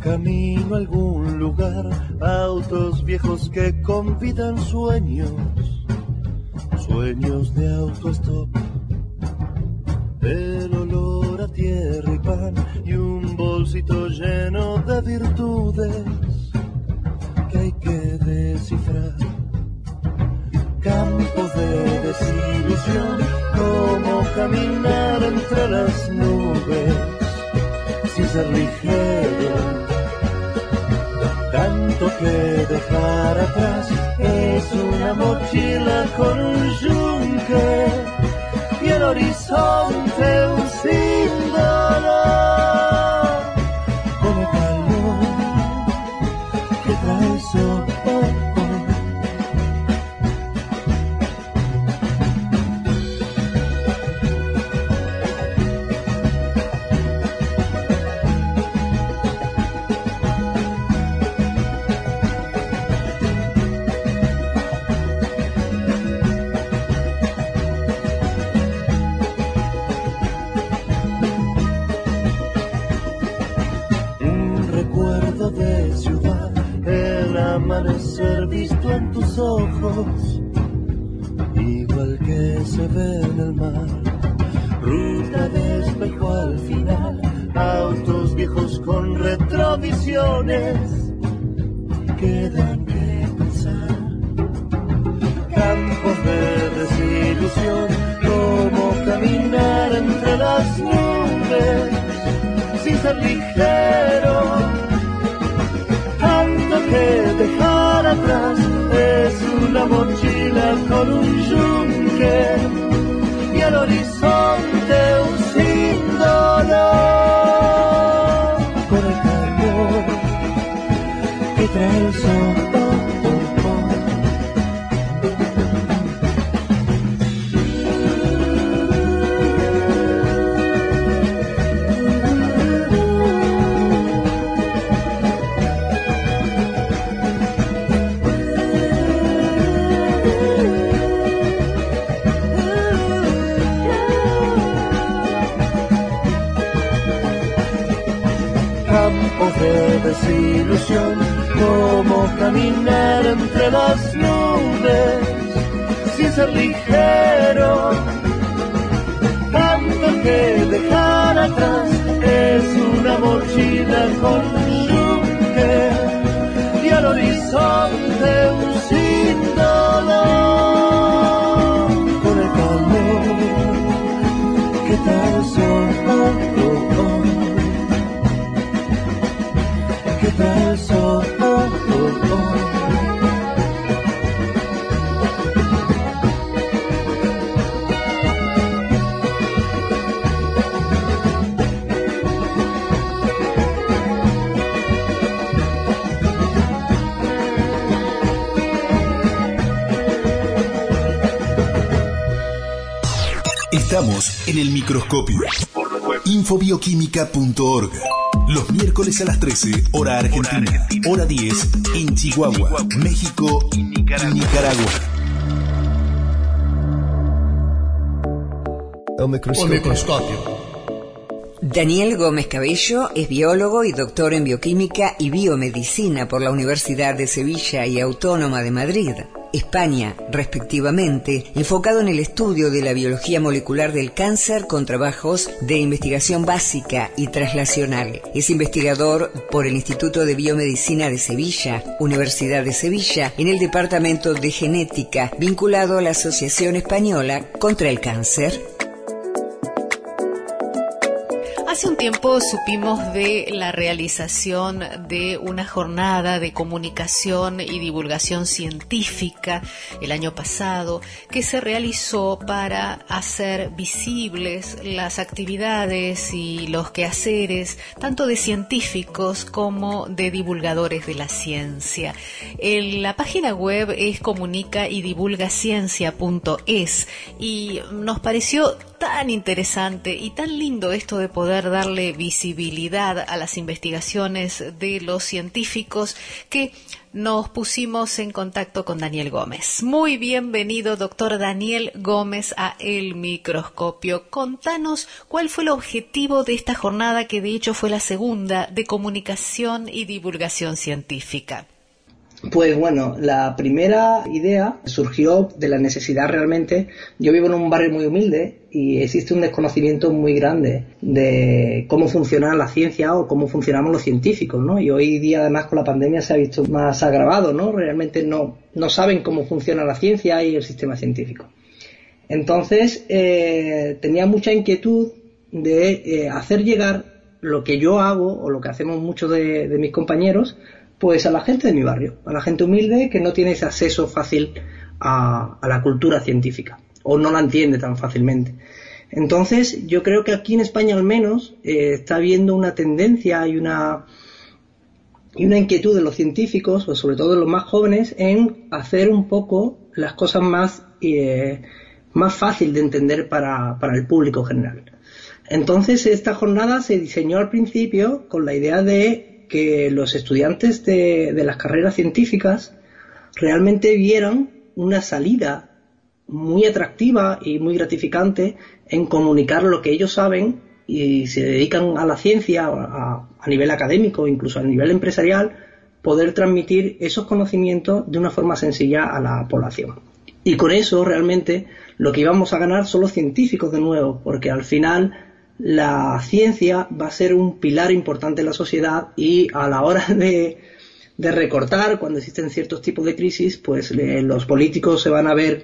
camino a algún lugar, autos viejos que convidan sueños, sueños de autostop. El olor a tierra y pan y un bolsito lleno de virtudes que hay que descifrar. Campos de desilusión, como caminar entre las nubes sin ser ligero. Tanto que dejar atrás es una mochila con un yunque y el horizonte un sin dolor. Como calor que trae soporte. Amanecer visto en tus ojos, igual que se ve en el mar. Ruta de espejo al final, autos viejos con retrovisiones que dan que pensar. Campos de desilusión, como caminar entre las nubes sin ser ligero. Que dejar atrás es una mochila con un yunque y el horizonte un sin dolor. Con el calor que trae el sol. Desilusión, como caminar entre las nubes sin ser ligero. Tanto que dejar atrás es una mochila con yunque y al horizonte un sin dolor. Con el calor que trae el sol. Estamos en el microscopio. Infobioquímica.org. Los miércoles a las 13, hora argentina. Hora 10 en Chihuahua, México y Nicaragua. El microscopio. Daniel Gómez Cabello es biólogo y doctor en bioquímica y biomedicina por la Universidad de Sevilla y Autónoma de Madrid, España, respectivamente, enfocado en el estudio de la biología molecular del cáncer con trabajos de investigación básica y traslacional. Es investigador por el Instituto de Biomedicina de Sevilla, Universidad de Sevilla, en el Departamento de Genética, vinculado a la Asociación Española contra el Cáncer. Hace un tiempo supimos de la realización de una jornada de comunicación y divulgación científica el año pasado que se realizó para hacer visibles las actividades y los quehaceres tanto de científicos como de divulgadores de la ciencia. La página web es comunicayDivulgaCiencia.es y nos pareció tan interesante y tan lindo esto de poder poder darle visibilidad a las investigaciones de los científicos, que nos pusimos en contacto con Daniel Gómez. Muy bienvenido, doctor Daniel Gómez, a El Microscopio. Contanos cuál fue el objetivo de esta jornada, que de hecho fue la segunda de comunicación y divulgación científica. Pues bueno, la primera idea surgió de la necesidad realmente. Yo vivo en un barrio muy humilde y existe un desconocimiento muy grande de cómo funciona la ciencia o cómo funcionamos los científicos, ¿no? Y hoy día, además, con la pandemia se ha visto más agravado, ¿no? Realmente no saben cómo funciona la ciencia y el sistema científico. Entonces, tenía mucha inquietud de hacer llegar lo que yo hago, o lo que hacemos muchos de mis compañeros, pues a la gente de mi barrio, a la gente humilde que no tiene ese acceso fácil a la cultura científica, o no la entiende tan fácilmente. Entonces, yo creo que aquí en España al menos está habiendo una tendencia y una inquietud de los científicos, o sobre todo de los más jóvenes, en hacer un poco las cosas más fácil de entender para el público general. Entonces, esta jornada se diseñó al principio con la idea de que los estudiantes de las carreras científicas realmente vieran una salida muy atractiva y muy gratificante en comunicar lo que ellos saben y se dedican a la ciencia a nivel académico, incluso a nivel empresarial, poder transmitir esos conocimientos de una forma sencilla a la población. Y con eso realmente lo que íbamos a ganar son los científicos de nuevo, porque al final la ciencia va a ser un pilar importante en la sociedad, y a la hora de recortar, cuando existen ciertos tipos de crisis, pues los políticos se van a ver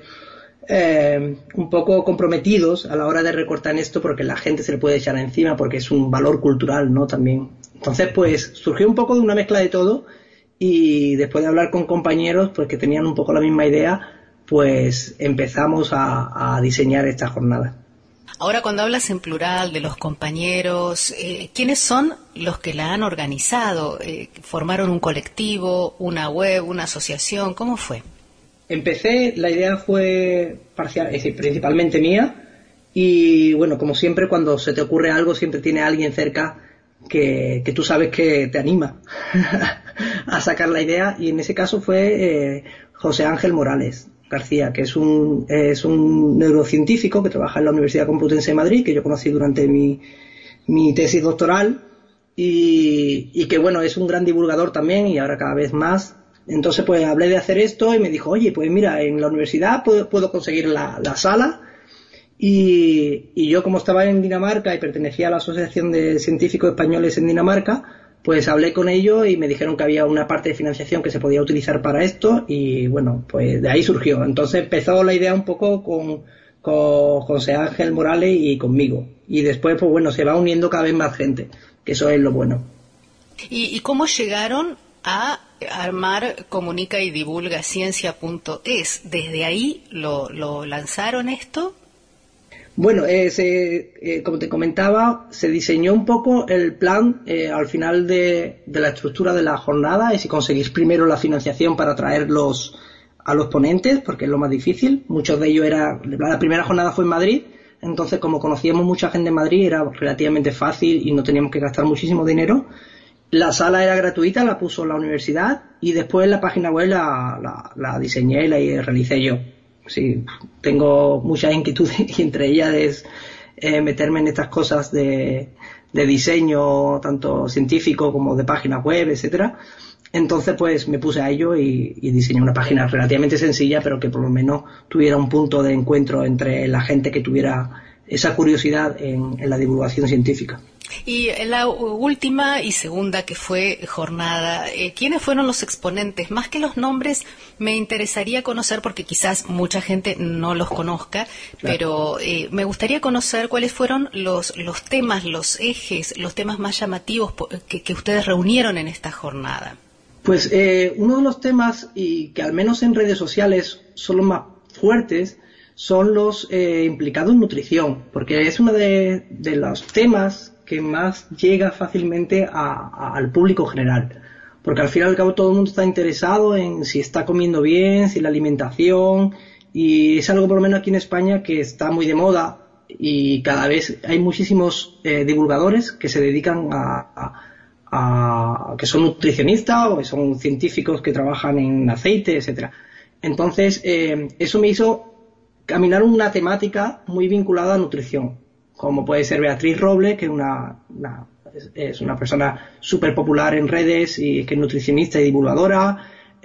un poco comprometidos a la hora de recortar en esto, porque la gente se le puede echar encima, porque es un valor cultural, ¿no? También. Entonces, pues surgió un poco de una mezcla de todo, y después de hablar con compañeros pues que tenían un poco la misma idea, pues empezamos a diseñar esta jornada. Ahora, cuando hablas en plural de los compañeros, ¿quiénes son los que la han organizado? ¿Formaron un colectivo, una web, una asociación? ¿Cómo fue? La idea fue principalmente mía, y bueno, como siempre, cuando se te ocurre algo, siempre tiene alguien cerca que tú sabes que te anima a sacar la idea, y en ese caso fue José Ángel Morales García, que es un neurocientífico que trabaja en la Universidad Complutense de Madrid, que yo conocí durante mi tesis doctoral, y que bueno, es un gran divulgador también, y ahora cada vez más. Entonces pues hablé de hacer esto, y me dijo, oye, pues mira, en la universidad puedo conseguir la sala, y yo, como estaba en Dinamarca y pertenecía a la Asociación de Científicos Españoles en Dinamarca, pues hablé con ellos y me dijeron que había una parte de financiación que se podía utilizar para esto, y bueno, pues de ahí surgió. Entonces empezó la idea un poco con José Ángel Morales y conmigo, y después pues bueno, se va uniendo cada vez más gente, que eso es lo bueno. ¿Y cómo llegaron a armar Comunica y Divulga Ciencia.es? ¿Desde ahí lo lanzaron esto? Bueno, como te comentaba, se diseñó un poco el plan al final de la estructura de la jornada, y si conseguís primero la financiación para traerlos a los ponentes, porque es lo más difícil. Muchos de ellos la primera jornada fue en Madrid, entonces como conocíamos mucha gente en Madrid era relativamente fácil y no teníamos que gastar muchísimo dinero. La sala era gratuita, la puso la universidad, y después la página web la diseñé y la realicé yo. Sí, tengo muchas inquietudes, y entre ellas es meterme en estas cosas de diseño, tanto científico como de página web, etcétera. Entonces pues me puse a ello y diseñé una página relativamente sencilla, pero que por lo menos tuviera un punto de encuentro entre la gente que tuviera esa curiosidad en la divulgación científica. Y en la última y segunda, que fue jornada, ¿quiénes fueron los exponentes? Más que los nombres, me interesaría conocer, porque quizás mucha gente no los conozca, claro, pero me gustaría conocer cuáles fueron los temas, los ejes, los temas más llamativos que ustedes reunieron en esta jornada. Pues uno de los temas, y que al menos en redes sociales son los más fuertes, son los implicados en nutrición, porque es uno de los temas que más llega fácilmente al público general, porque al fin y al cabo todo el mundo está interesado en si está comiendo bien, si la alimentación, y es algo por lo menos aquí en España que está muy de moda, y cada vez hay muchísimos divulgadores que se dedican a que son nutricionistas o que son científicos que trabajan en aceite, etcétera. Entonces, eso me hizo caminar una temática muy vinculada a nutrición, como puede ser Beatriz Robles, que es una persona súper popular en redes y que es nutricionista y divulgadora.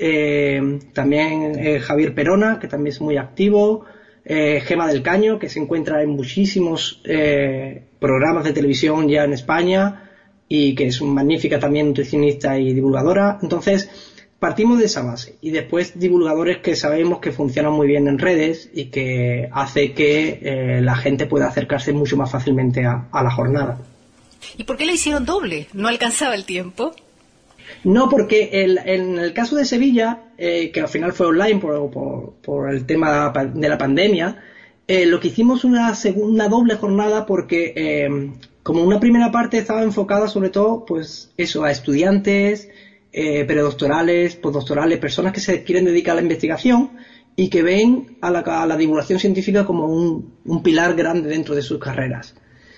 También Javier Perona, que también es muy activo. Gema del Caño, que se encuentra en muchísimos programas de televisión ya en España y que es una magnífica también nutricionista y divulgadora. Entonces, partimos de esa base y después divulgadores que sabemos que funcionan muy bien en redes y que hace que la gente pueda acercarse mucho más fácilmente a la jornada. ¿Y por qué la hicieron doble? ¿No alcanzaba el tiempo? No, porque en el caso de Sevilla, que al final fue online por el tema de la pandemia, lo que hicimos una doble jornada porque como una primera parte estaba enfocada sobre todo pues eso, a estudiantes, predoctorales, postdoctorales, personas que se quieren dedicar a la investigación y que ven a la divulgación científica como un pilar grande dentro de sus carreras.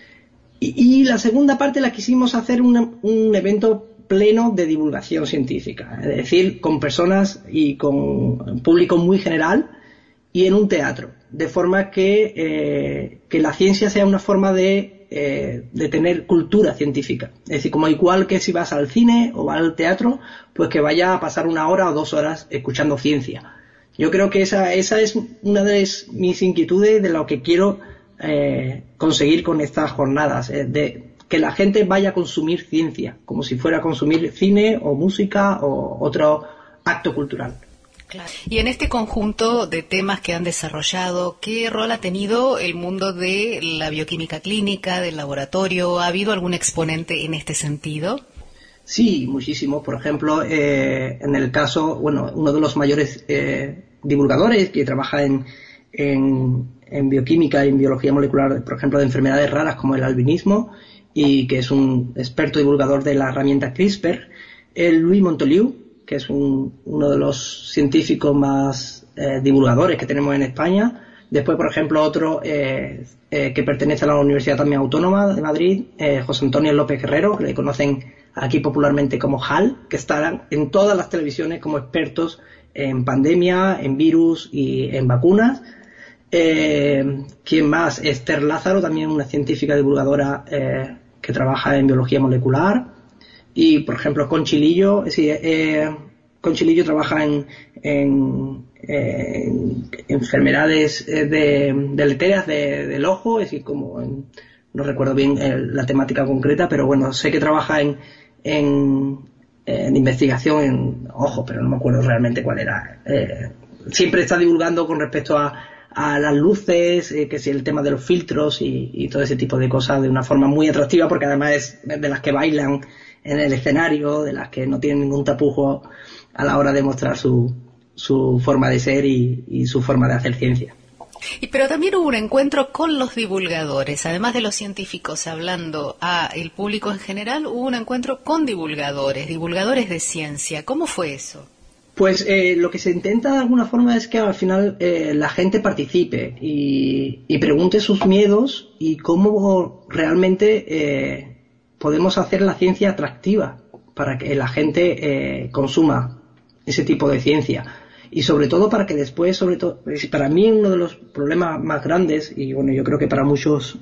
Y la segunda parte la quisimos hacer un evento pleno de divulgación científica, es decir, con personas y con público muy general y en un teatro, de forma que la ciencia sea una forma de tener cultura científica, es decir, como igual que si vas al cine o vas al teatro, pues que vaya a pasar 1 hora o 2 horas escuchando ciencia. Yo creo que esa es una de mis inquietudes de lo que quiero conseguir con estas jornadas, de que la gente vaya a consumir ciencia, como si fuera a consumir cine o música o otro acto cultural. Claro. Y en este conjunto de temas que han desarrollado, ¿qué rol ha tenido el mundo de la bioquímica clínica, del laboratorio? ¿Ha habido algún exponente en este sentido? Sí, muchísimo. Por ejemplo, en el caso, uno de los mayores divulgadores que trabaja en bioquímica y en biología molecular, por ejemplo, de enfermedades raras como el albinismo, y que es un experto divulgador de la herramienta CRISPR, Louis Montoliu, que es uno de los científicos más divulgadores que tenemos en España. Después, por ejemplo, otro que pertenece a la Universidad también Autónoma de Madrid, José Antonio López Guerrero, que le conocen aquí popularmente como HAL, que estarán en todas las televisiones como expertos en pandemia, en virus y en vacunas. ¿Quién más? Esther Lázaro, también una científica divulgadora que trabaja en biología molecular. Y, por ejemplo, Conchi Lillo, Conchi Lillo trabaja en enfermedades deleterias del ojo, es decir, no recuerdo bien la temática concreta, pero bueno, sé que trabaja en investigación en ojo, pero no me acuerdo realmente cuál era. Siempre está divulgando con respecto a las luces, que es el tema de los filtros y todo ese tipo de cosas de una forma muy atractiva, porque además es de las que bailan en el escenario, de las que no tienen ningún tapujo a la hora de mostrar su forma de ser y su forma de hacer ciencia. Pero también hubo un encuentro con los divulgadores, además de los científicos hablando a el público en general, hubo un encuentro con divulgadores de ciencia. ¿Cómo fue eso? Pues lo que se intenta de alguna forma es que al final la gente participe y pregunte sus miedos y cómo realmente podemos hacer la ciencia atractiva para que la gente consuma ese tipo de ciencia. Y sobre todo para que después, para mí uno de los problemas más grandes, y bueno, yo creo que para muchas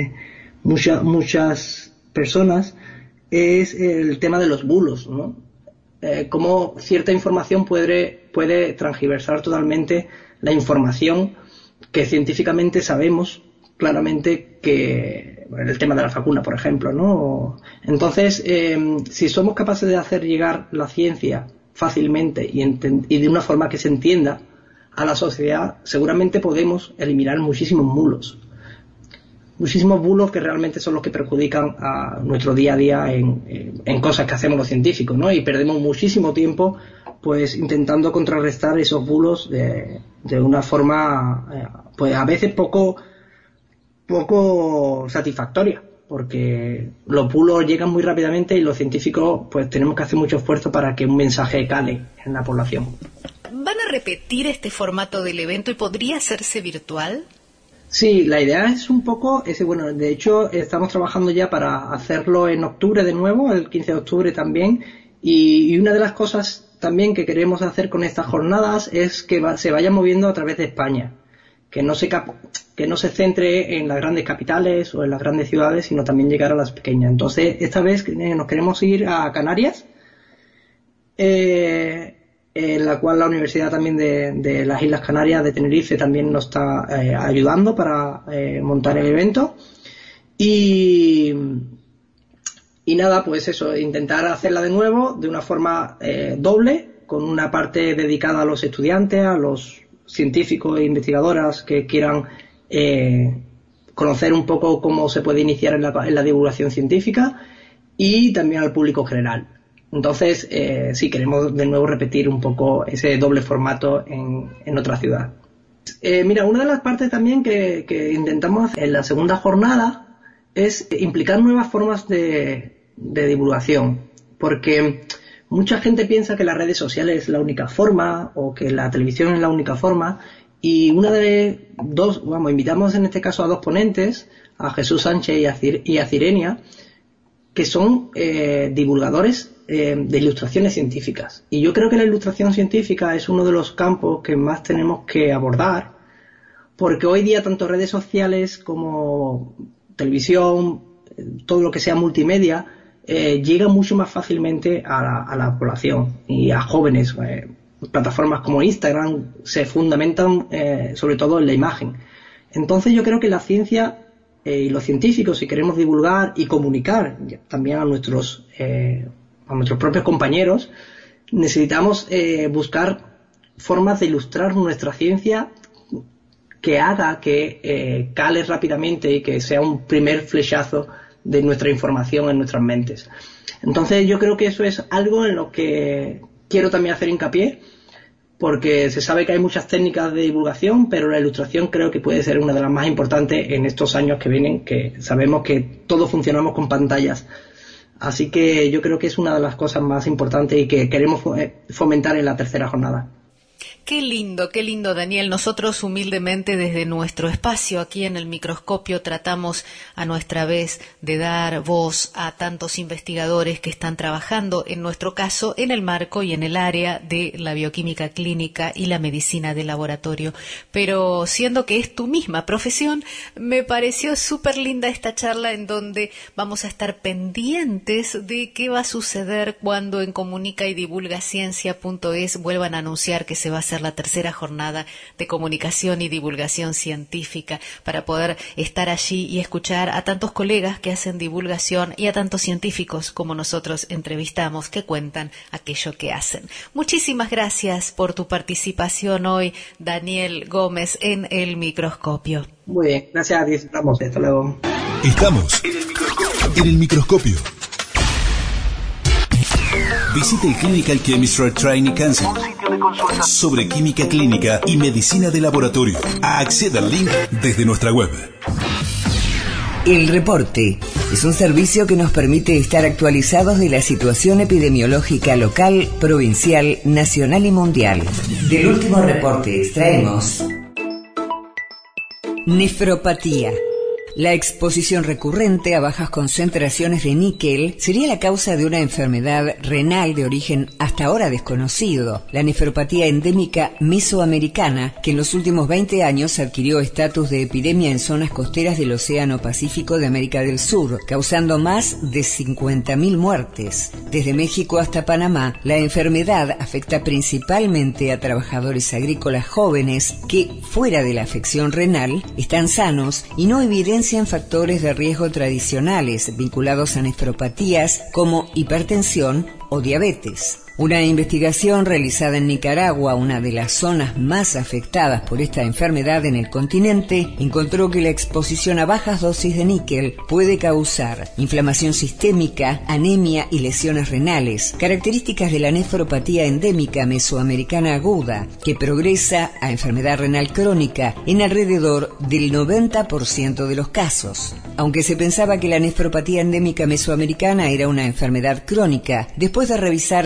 personas, es el tema de los bulos, ¿no? Cómo cierta información puede transgiversar totalmente la información que científicamente sabemos claramente que el tema de la vacuna, por ejemplo, ¿no? Entonces, si somos capaces de hacer llegar la ciencia fácilmente y de una forma que se entienda a la sociedad, seguramente podemos eliminar muchísimos bulos que realmente son los que perjudican a nuestro día a día en cosas que hacemos los científicos, ¿no? Y perdemos muchísimo tiempo pues intentando contrarrestar esos bulos de una forma pues a veces poco satisfactoria, porque los bulos llegan muy rápidamente y los científicos pues tenemos que hacer mucho esfuerzo para que un mensaje cale en la población. ¿Van a repetir este formato del evento y podría hacerse virtual? Sí, la idea es un poco ese, bueno, de hecho estamos trabajando ya para hacerlo en octubre de nuevo, el 15 de octubre también, y una de las cosas también que queremos hacer con estas jornadas es que se vaya moviendo a través de España, que no se centre en las grandes capitales o en las grandes ciudades, sino también llegar a las pequeñas. Entonces, esta vez nos queremos ir a Canarias, en la cual la Universidad también de las Islas Canarias de Tenerife también nos está ayudando para montar el evento. Y nada, pues eso, intentar hacerla de nuevo de una forma doble, con una parte dedicada a los estudiantes, a los científicos e investigadoras que quieran conocer un poco cómo se puede iniciar en la divulgación científica, y también al público general. Entonces, sí, queremos de nuevo repetir un poco ese doble formato en otra ciudad. Mira, una de las partes también que intentamos en la segunda jornada es implicar nuevas formas de divulgación, porque mucha gente piensa que las redes sociales es la única forma, o que la televisión es la única forma, y invitamos en este caso a 2 ponentes, a Jesús Sánchez y a Cirenia, que son divulgadores de ilustraciones científicas. Y yo creo que la ilustración científica es uno de los campos que más tenemos que abordar, porque hoy día tanto redes sociales como televisión, todo lo que sea multimedia, llega mucho más fácilmente a la población y a jóvenes. Plataformas como Instagram se fundamentan sobre todo en la imagen. Entonces yo creo que la ciencia y los científicos, si queremos divulgar y comunicar también a nuestros propios compañeros, necesitamos buscar formas de ilustrar nuestra ciencia que haga que cale rápidamente y que sea un primer flechazo de nuestra información en nuestras mentes. Entonces yo creo que eso es algo en lo que quiero también hacer hincapié, porque se sabe que hay muchas técnicas de divulgación, pero la ilustración creo que puede ser una de las más importantes en estos años que vienen, que sabemos que todos funcionamos con pantallas. Así que yo creo que es una de las cosas más importantes y que queremos fomentar en la tercera jornada. Qué lindo, Daniel. Nosotros humildemente desde nuestro espacio aquí en el microscopio tratamos a nuestra vez de dar voz a tantos investigadores que están trabajando, en nuestro caso, en el marco y en el área de la bioquímica clínica y la medicina de laboratorio. Pero siendo que es tu misma profesión, me pareció súper linda esta charla en donde vamos a estar pendientes de qué va a suceder cuando en comunicayDivulgaCiencia.es vuelvan a anunciar que se va a hacer la tercera jornada de comunicación y divulgación científica, para poder estar allí y escuchar a tantos colegas que hacen divulgación y a tantos científicos como nosotros entrevistamos que cuentan aquello que hacen. Muchísimas gracias por tu participación hoy, Daniel Gómez, en El Microscopio. Muy bien, gracias a ti, Ramos. Hasta luego. Estamos en el microscopio. Visite el Clinical Chemistry Training Council sobre química clínica y medicina de laboratorio. Acceda al link desde nuestra web. El reporte es un servicio que nos permite estar actualizados de la situación epidemiológica local, provincial, nacional y mundial. Del último reporte extraemos: nefropatía. La exposición recurrente a bajas concentraciones de níquel sería la causa de una enfermedad renal de origen hasta ahora desconocido, la nefropatía endémica mesoamericana, que en los últimos 20 años adquirió estatus de epidemia en zonas costeras del Océano Pacífico de América del Sur, causando más de 50.000 muertes. Desde México hasta Panamá, la enfermedad afecta principalmente a trabajadores agrícolas jóvenes que, fuera de la afección renal, están sanos y no evidencian factores de riesgo tradicionales vinculados a nefropatías como hipertensión o diabetes. Una investigación realizada en Nicaragua, una de las zonas más afectadas por esta enfermedad en el continente, encontró que la exposición a bajas dosis de níquel puede causar inflamación sistémica, anemia y lesiones renales, características de la nefropatía endémica mesoamericana aguda, que progresa a enfermedad renal crónica en alrededor del 90% de los casos. Aunque se pensaba que la nefropatía endémica mesoamericana era una enfermedad crónica, después de revisar cientos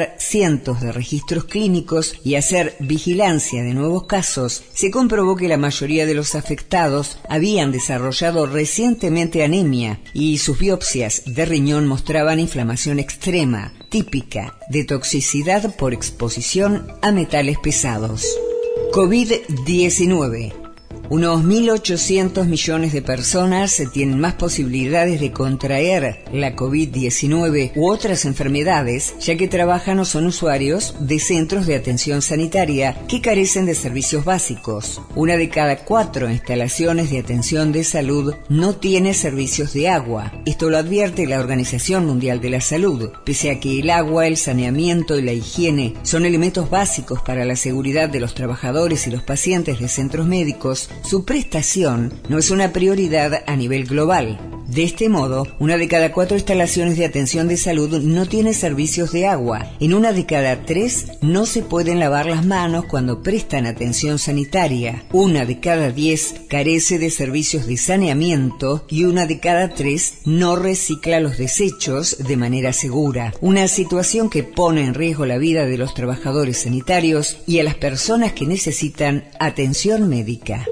cientos de registros clínicos y hacer vigilancia de nuevos casos, se comprobó que la mayoría de los afectados habían desarrollado recientemente anemia y sus biopsias de riñón mostraban inflamación extrema, típica de toxicidad por exposición a metales pesados. COVID-19. Unos 1.800 millones de personas tienen más posibilidades de contraer la COVID-19 u otras enfermedades, ya que trabajan o son usuarios de centros de atención sanitaria que carecen de servicios básicos. 1 de cada 4 instalaciones de atención de salud no tiene servicios de agua. Esto lo advierte la Organización Mundial de la Salud. Pese a que el agua, el saneamiento y la higiene son elementos básicos para la seguridad de los trabajadores y los pacientes de centros médicos, su prestación no es una prioridad a nivel global. De este modo, 1 de cada 4 instalaciones de atención de salud no tiene servicios de agua. En 1 de cada 3 no se pueden lavar las manos cuando prestan atención sanitaria. 1 de cada 10 carece de servicios de saneamiento y 1 de cada 3 no recicla los desechos de manera segura. Una situación que pone en riesgo la vida de los trabajadores sanitarios y a las personas que necesitan atención médica.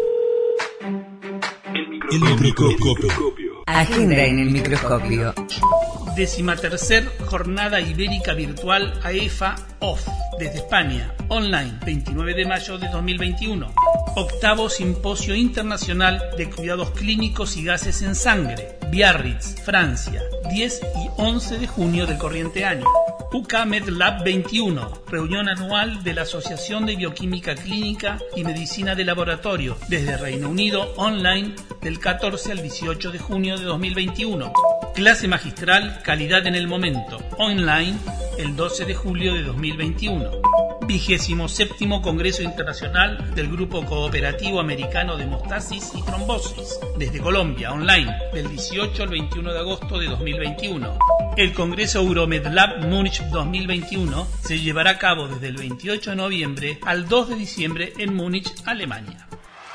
El microscopio. Agenda en el microscopio. 13ª Jornada Ibérica Virtual AEFA OFF desde España, online, 29 de mayo de 2021. 8º Simposio Internacional de Cuidados Clínicos y Gases en Sangre, Biarritz, Francia, 10 y 11 de junio del corriente año. UK MedLab 21, reunión anual de la Asociación de Bioquímica Clínica y Medicina de Laboratorio, desde Reino Unido, online, del 14 al 18 de junio de 2021. Clase magistral Calidad en el Momento, online, el 12 de julio de 2021. 27º Congreso Internacional del Grupo Cooperativo Americano de Hemostasis y Trombosis, desde Colombia, online, del 18 al 21 de agosto de 2021. El Congreso Euromedlab Múnich 2021 se llevará a cabo desde el 28 de noviembre al 2 de diciembre en Múnich, Alemania.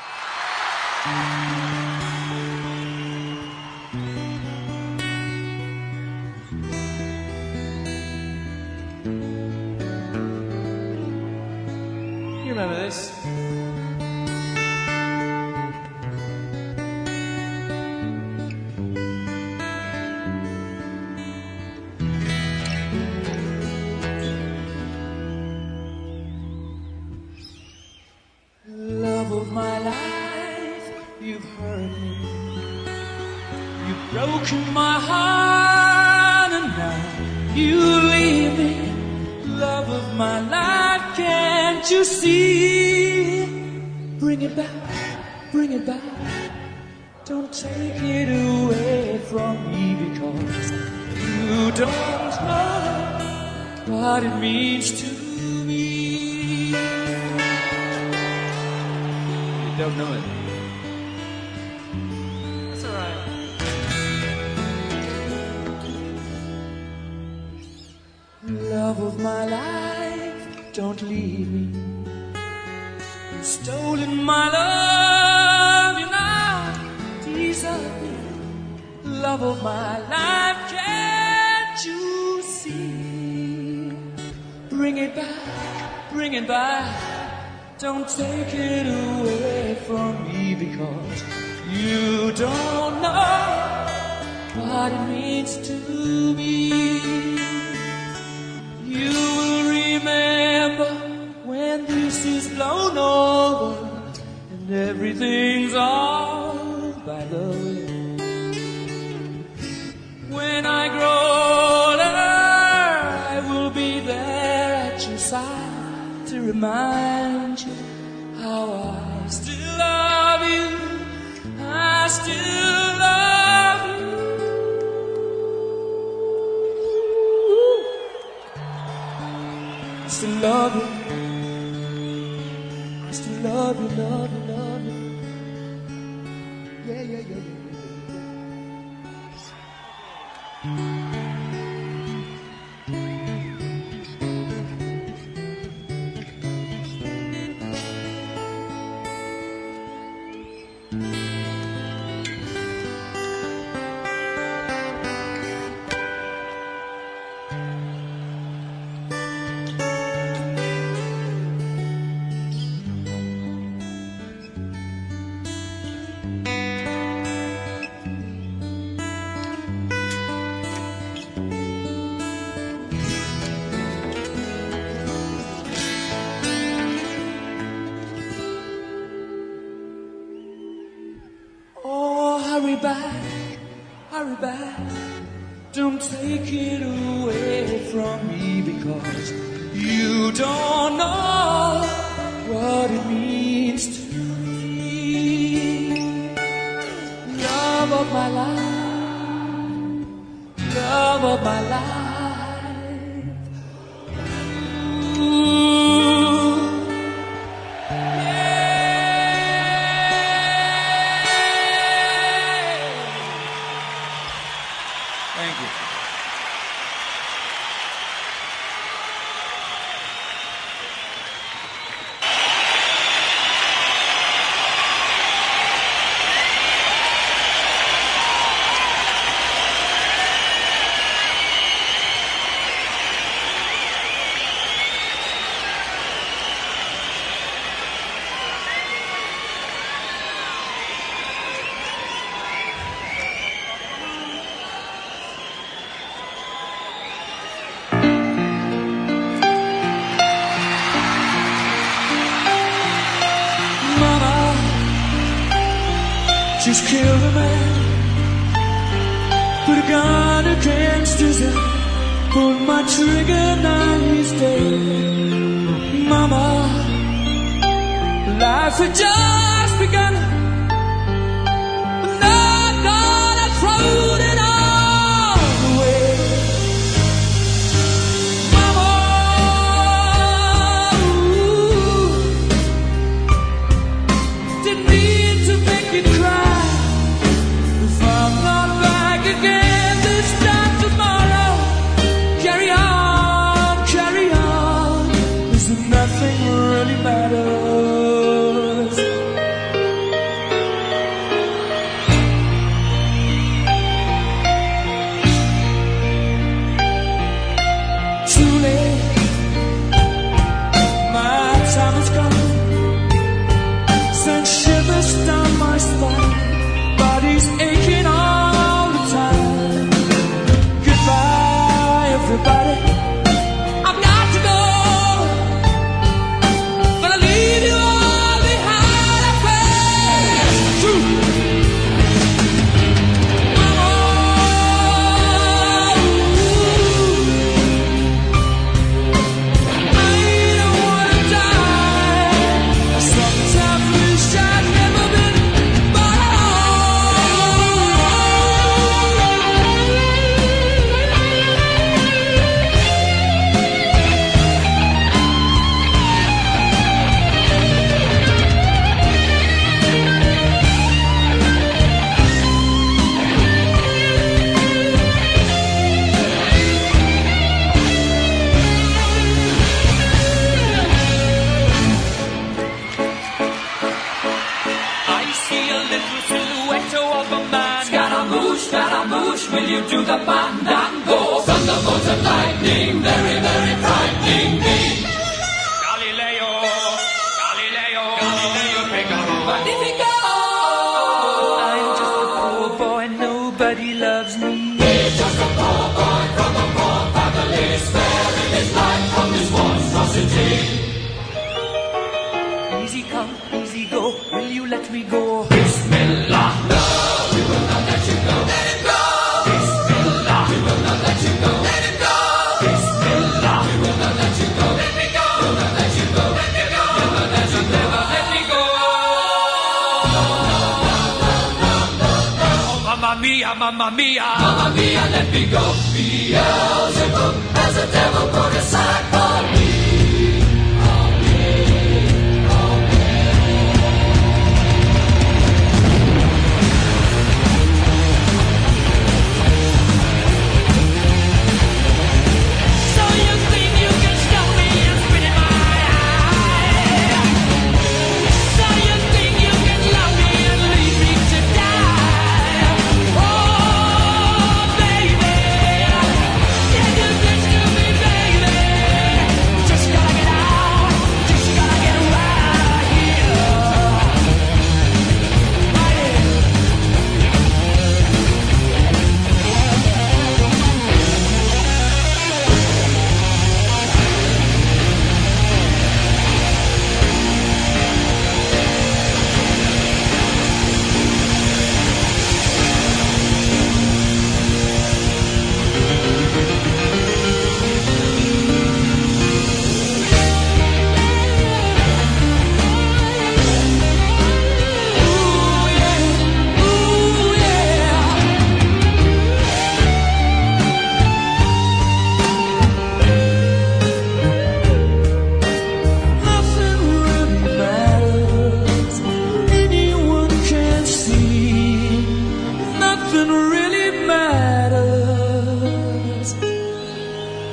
You remember this? Love of my life, you've hurt me. You've broken my heart and now you leave me. Love of my life, can't you see? Bring it back, bring it back. Don't take it away from me because you don't know what it means to me. You don't know it. That's all right. Love of my life, don't leave me. You've stolen my love, you now desert me. Love of my life, can't you see? Bring it back, bring it back. Don't take it away from me because you don't know what it means to me. You will remember when this is blown over and everything's all by the way. When I grow older, I will be there at your side to remind you how I still love you. I still love you. I still love you. I still love you, love you, love you. Yeah, yeah, yeah, yeah. back. Don't take it away from me, because you don't know what it means to me. Love of my life, love of my life. Ooh, yeah. Thank you. Just killed a man, put a gun against his head, pulled my trigger, now he's dead. Mama, life had just begun, and I'm gonna throw it all away. Mama, ooh, didn't mean to make you cry. I'm not back again this time tomorrow. Carry on, there's nothing really matters. Too late, my time is gone. Sent shivers down my spine. Body's aching all the time. Goodbye, everybody. I've got to go, but I'll leave you all behind. I face true. Mama, I don't wanna die. I sometimes wish I'd never been born at I see a little silhouette of a man. Scaramouche, will you do the fandango? Thunderbolt and lightning, very, very frightening me. Galileo, Figaro, Magnifico. I'm just a poor boy, nobody loves me. He's just a poor boy from a poor family, sparing his life from this monstrosity. Easy come, easy go, will you let me go? Bismillah, no, we will not let you go. Let him go. Bismillah, we will not let you go. Let him go. Bismillah, we will not let you go. Let me go. We'll not let you go. Let me go. We'll not let you never let me go. Oh, mamma mia, mamma mia, mamma mia, let me go. Beelzebub has a devil put aside for me. Yeah.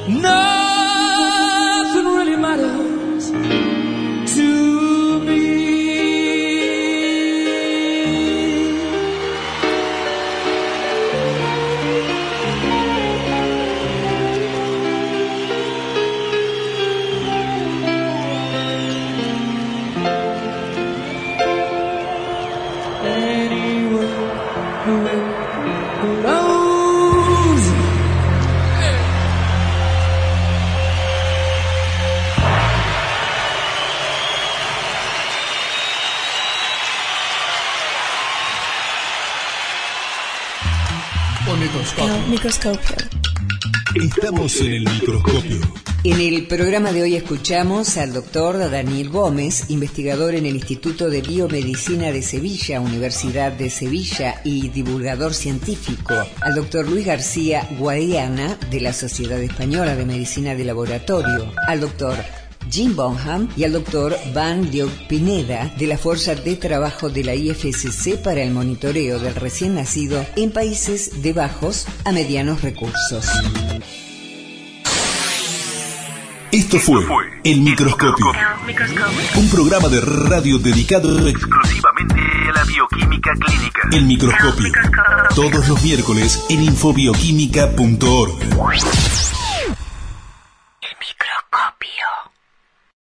nothing really matters to me. Microscopio. Estamos en el microscopio. En el programa de hoy escuchamos al doctor Daniel Gómez, investigador en el Instituto de Biomedicina de Sevilla, Universidad de Sevilla, y divulgador científico, al doctor Luis García Guadiana, de la Sociedad Española de Medicina de Laboratorio, al doctor Jim Bonham y al doctor Van Leeuw Pineda, de la Fuerza de Trabajo de la IFCC para el monitoreo del recién nacido en países de bajos a medianos recursos. Esto fue El Microscopio, un programa de radio dedicado exclusivamente a la bioquímica clínica. El Microscopio, todos los miércoles en infobioquímica.org. El Microscopio.